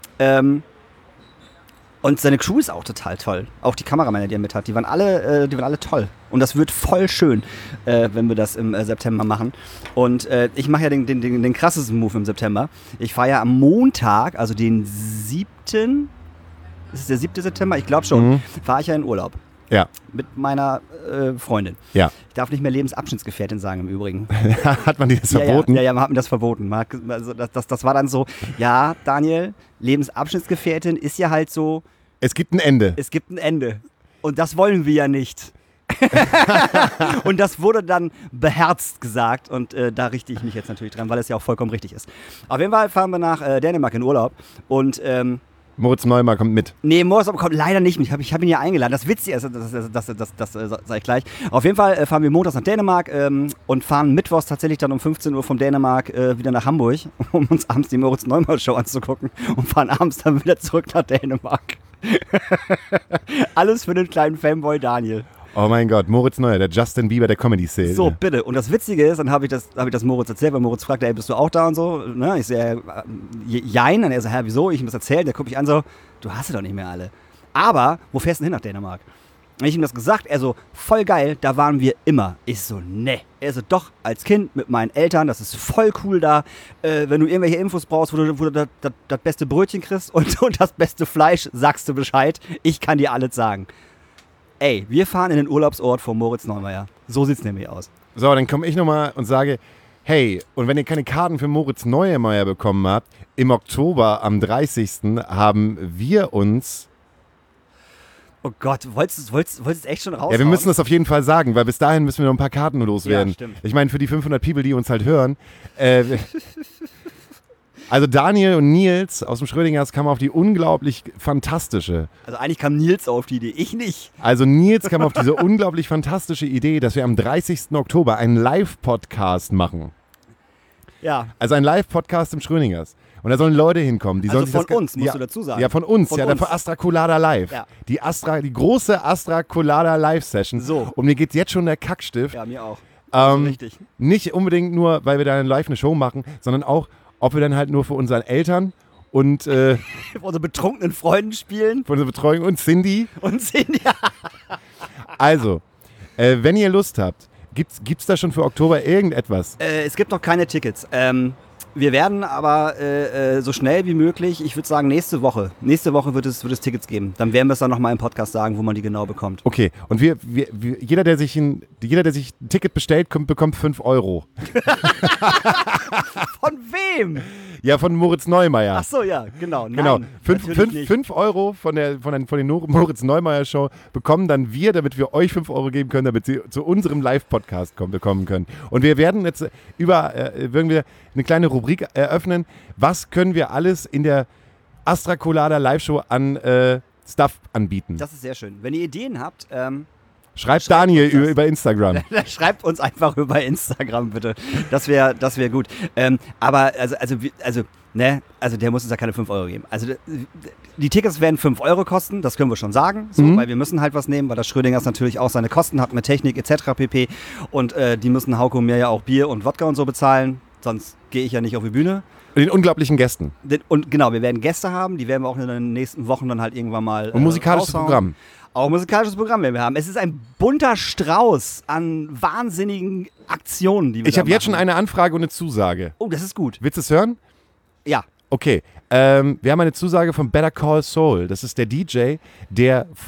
B: Und seine Crew ist auch total toll. Auch die Kameramänner, die er mit hat, die waren alle toll. Und das wird voll schön, wenn wir das im September machen. Und ich mache ja den krassesten Move im September. Ich fahre ja am Montag, also den 7. Ist es der 7. September? Ich glaube schon. Fahre ich ja in Urlaub.
A: Ja.
B: Mit meiner Freundin.
A: Ja.
B: Ich darf nicht mehr Lebensabschnittsgefährtin sagen im Übrigen.
A: Hat man dir das verboten?
B: Ja, man hat mir das verboten. Also das war dann so, ja, Daniel, Lebensabschnittsgefährtin ist ja halt so.
A: Es gibt ein Ende.
B: Es gibt ein Ende. Und das wollen wir ja nicht. Und das wurde dann beherzt gesagt und da richte ich mich jetzt natürlich dran, weil es ja auch vollkommen richtig ist. Auf jeden Fall fahren wir nach Dänemark in Urlaub und
A: Moritz Neumeier kommt mit.
B: Nee, Moritz kommt leider nicht mit. Ich hab ihn ja eingeladen. Das Witzige ist, das sage ich gleich. Auf jeden Fall fahren wir montags nach Dänemark und fahren mittwochs tatsächlich dann um 15 Uhr von Dänemark wieder nach Hamburg, um uns abends die Moritz Neumeier Show anzugucken und fahren abends dann wieder zurück nach Dänemark. Alles für den kleinen Fanboy Daniel.
A: Oh mein Gott, Moritz Neumeier, der Justin Bieber der Comedy-Szene.
B: So, bitte. Und das Witzige ist, dann hab ich das Moritz erzählt, weil Moritz fragte, ey, bist du auch da und so? Ne? Ich sehe, jein. Und er so, hä, wieso? Ich ihm das erzählt. Der guckt mich an so, du hast sie doch nicht mehr alle. Aber, wo fährst du denn hin nach Dänemark? Und ich ihm das gesagt, er so, voll geil, da waren wir immer. Ich so, ne. Er so, doch, als Kind mit meinen Eltern, das ist voll cool da. Wenn du irgendwelche Infos brauchst, wo du das beste Brötchen kriegst und das beste Fleisch, sagst du Bescheid. Ich kann dir alles sagen. Ey, wir fahren in den Urlaubsort von Moritz Neumeier. So sieht's nämlich aus.
A: So, dann komme ich nochmal und sage, hey, und wenn ihr keine Karten für Moritz Neumeier bekommen habt, im Oktober am 30. haben wir uns...
B: Oh Gott, wolltest du es echt schon raushauen?
A: Ja, wir müssen das auf jeden Fall sagen, weil bis dahin müssen wir noch ein paar Karten loswerden.
B: Ja, stimmt.
A: Ich meine, für die 500 People, die uns halt hören... Also Daniel und Nils aus dem Schrödingers kamen auf die unglaublich fantastische...
B: Also eigentlich kam Nils auf die Idee, ich nicht.
A: Also Nils kam auf diese unglaublich fantastische Idee, dass wir am 30. Oktober einen Live-Podcast machen.
B: Ja.
A: Also ein Live-Podcast im Schrödingers. Und da sollen Leute hinkommen. Die
B: Also
A: sollen sich
B: von uns, musst
A: ja,
B: du dazu sagen.
A: Ja, von uns.
B: Von
A: Von Astra Colada Live.
B: Ja.
A: Die große Astra Colada Live-Session.
B: So.
A: Und mir geht jetzt schon der Kackstift.
B: Ja, mir auch. Also richtig.
A: Nicht unbedingt nur, weil wir da live eine Show machen, sondern auch, ob wir dann halt nur für unsere Eltern und
B: Für unsere betrunkenen Freunden spielen.
A: für unsere Betreuung und Cindy.
B: Und sehen, ja.
A: Also, wenn ihr Lust habt, gibt's da schon für Oktober irgendetwas?
B: Es gibt noch keine Tickets. Wir werden aber so schnell wie möglich, ich würde sagen nächste Woche wird es Tickets geben. Dann werden wir es dann nochmal im Podcast sagen, wo man die genau bekommt.
A: Okay, und jeder, der sich ein Ticket bestellt, bekommt 5 Euro.
B: Von wem?
A: Ja, von Moritz Neumeier.
B: Ach so, ja, genau.
A: Genau,
B: Nein, natürlich nicht.
A: 5 Euro von den Moritz Neumeier Show bekommen dann wir, damit wir euch 5 Euro geben können, damit sie zu unserem Live-Podcast bekommen können. Und wir werden jetzt werden wir eine kleine Rubrik eröffnen. Was können wir alles in der Astra Colada Live-Show an Stuff anbieten?
B: Das ist sehr schön. Wenn ihr Ideen habt,
A: Schreibt Daniel über Instagram.
B: schreibt uns einfach über Instagram, bitte. Das wär gut. Aber also der muss uns ja keine 5 Euro geben. Also die Tickets werden 5 Euro kosten, das können wir schon sagen, so, weil wir müssen halt was nehmen, weil das Schrödingers natürlich auch seine Kosten hat mit Technik etc. pp. Und die müssen Hauke und mir ja auch Bier und Wodka und so bezahlen, sonst gehe ich ja nicht auf die Bühne.
A: Den unglaublichen Gästen.
B: Und genau, wir werden Gäste haben, die werden wir auch in den nächsten Wochen dann halt irgendwann mal
A: Und musikalisches
B: raushauen.
A: Programm.
B: Auch ein musikalisches Programm werden wir haben. Es ist ein bunter Strauß an wahnsinnigen Aktionen, die wir
A: Ich habe jetzt schon
B: machen.
A: eine Anfrage und eine Zusage.
B: Oh, das ist gut.
A: Willst du es hören?
B: Ja.
A: Okay. Wir haben eine Zusage von Better Call Saul. Das ist der DJ, der vor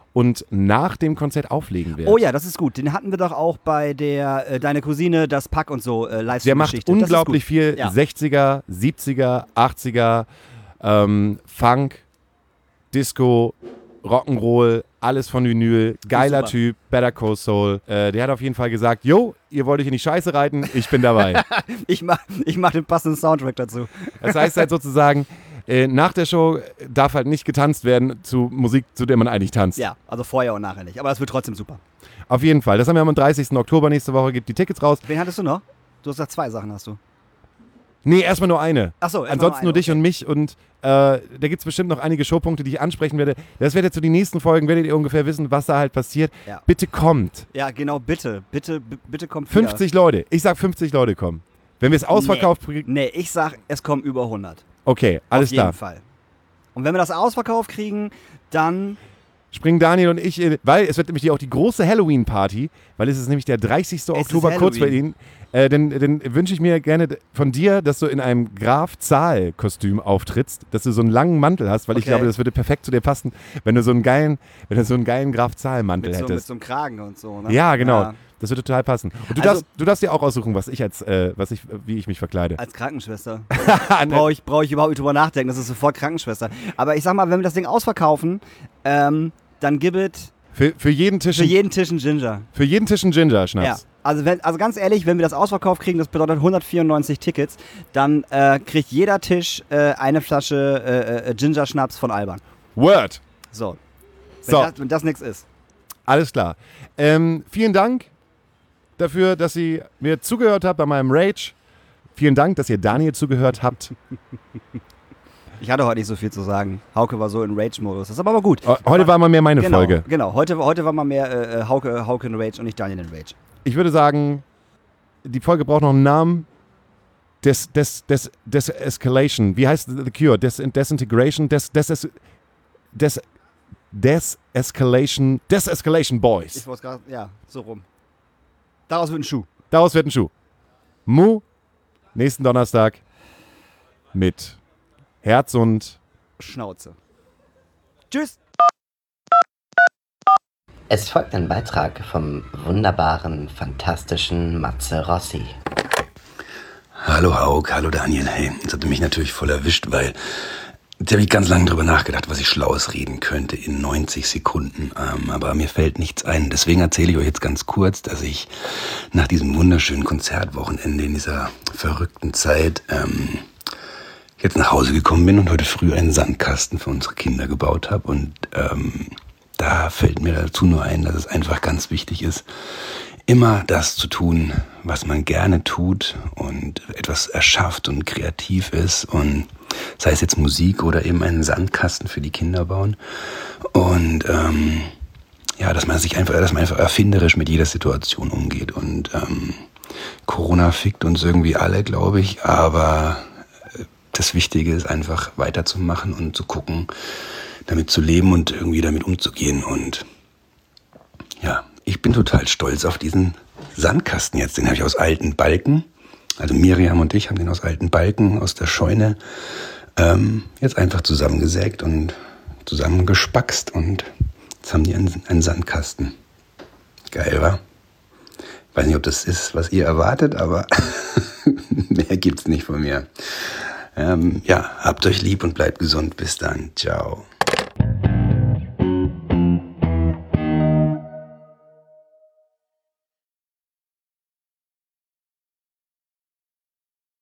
A: und nach dem Konzert auflegen werde.
B: Oh ja, das ist gut. Den hatten wir doch auch bei der Deine Cousine, das Pack und so Livestream-Geschichte.
A: Der macht unglaublich viel
B: Ja.
A: 60er, 70er, 80er, Funk, Disco, Rock'n'Roll, alles von Vinyl, geiler
B: Super.
A: Typ, Better Call Saul. Der hat auf jeden Fall gesagt, yo, ihr wollt euch in die Scheiße reiten, ich bin dabei.
B: Ich mach den passenden Soundtrack dazu.
A: Das heißt halt sozusagen, nach der Show darf halt nicht getanzt werden zu Musik, zu der man eigentlich tanzt.
B: Ja, also vorher und nachher nicht. Aber das wird trotzdem super.
A: Auf jeden Fall. Das haben wir am 30. Oktober nächste Woche, gibt die Tickets raus.
B: Wen hattest du noch? Du hast gesagt 2 Sachen hast du.
A: Nee, erstmal nur eine.
B: Ach so, erstmal
A: Ansonsten nur
B: eine,
A: dich und mich und da gibt es bestimmt noch einige Showpunkte, die ich ansprechen werde. Das werdet ihr zu den nächsten Folgen, werdet ihr ungefähr wissen, was da halt passiert.
B: Ja.
A: Bitte kommt.
B: Ja, genau, bitte kommt wieder.
A: 50 Leute. Ich sag 50 Leute kommen. Wenn wir es ausverkauft kriegen.
B: Nee, ich sag, es kommen über 100.
A: Okay, alles
B: Auf jeden
A: klar.
B: Fall. Und wenn wir das ausverkauft kriegen, dann
A: Springen Daniel und ich, weil es wird nämlich auch die große Halloween-Party, weil es ist nämlich der 30. Oktober, kurz bei Ihnen. Dann wünsche ich mir gerne von dir, dass du in einem Graf-Zahl-Kostüm auftrittst, dass du so einen langen Mantel hast, weil ich
B: Okay.
A: glaube, das würde perfekt zu dir passen, wenn du so einen geilen Graf-Zahl-Mantel
B: mit
A: hättest.
B: so einem Kragen und so. Ne?
A: Ja, genau.
B: Ja,
A: Das würde total passen. Und
B: Also-
A: du darfst dir auch aussuchen, wie ich mich verkleide.
B: als Krankenschwester. Brauche ich überhaupt nicht drüber nachdenken, das ist sofort Krankenschwester. Aber ich sag mal, wenn wir das Ding ausverkaufen, dann gib es
A: Für jeden Tisch
B: für jeden Tisch einen Ginger.
A: für jeden Tisch ein Ginger-Schnaps.
B: Ja. Also ganz ehrlich, wenn wir das ausverkauft kriegen, das bedeutet 194 Tickets, dann kriegt jeder Tisch eine Flasche Ginger-Schnaps von Alban.
A: Word.
B: So.
A: So.
B: Wenn das nichts ist.
A: Alles klar. Vielen Dank dafür, dass ihr mir zugehört habt bei meinem Rage. Vielen Dank, dass ihr Daniel zugehört habt.
B: Ich hatte heute nicht so viel zu sagen. Hauke war so in Rage-Modus. Das ist aber gut.
A: Heute war mal mehr meine
B: Genau,
A: Folge.
B: genau. Heute war mal mehr Hauke in Rage und nicht Daniel in Rage.
A: Ich würde sagen, die Folge braucht noch einen Namen. Escalation. Wie heißt The Cure? Desintegration? Desescalation Boys.
B: Ich wollte gerade, ja, so rum. Daraus wird ein Schuh.
A: Daraus wird ein Schuh. Mu, nächsten Donnerstag mit Herz und
B: Schnauze. Tschüss.
E: Es folgt ein Beitrag vom wunderbaren, fantastischen Matze Rossi.
C: Hallo Haug, hallo Daniel. Hey, das hat mich natürlich voll erwischt, weil jetzt habe ich ganz lange drüber nachgedacht, was ich Schlaues reden könnte in 90 Sekunden. Aber mir fällt nichts ein. Deswegen erzähle ich euch jetzt ganz kurz, dass ich nach diesem wunderschönen Konzertwochenende in dieser verrückten Zeit jetzt nach Hause gekommen bin und heute früh einen Sandkasten für unsere Kinder gebaut habe. Und da fällt mir dazu nur ein, dass es einfach ganz wichtig ist, immer das zu tun, was man gerne tut und etwas erschafft und kreativ ist. Und sei es jetzt Musik oder eben einen Sandkasten für die Kinder bauen. Und dass man einfach erfinderisch mit jeder Situation umgeht. Und Corona fickt uns irgendwie alle, glaube ich. Aber das Wichtige ist einfach weiterzumachen und zu gucken, damit zu leben und irgendwie damit umzugehen. Und ja, ich bin total stolz auf diesen Sandkasten jetzt. Den habe ich aus alten Balken. Also Miriam und ich haben den aus alten Balken aus der Scheune jetzt einfach zusammengesägt und zusammengespackt. Und jetzt haben die einen Sandkasten. Geil, wa? Weiß nicht, ob das ist, was ihr erwartet, aber mehr gibt's nicht von mir. Habt euch lieb und bleibt gesund. Bis dann. Ciao.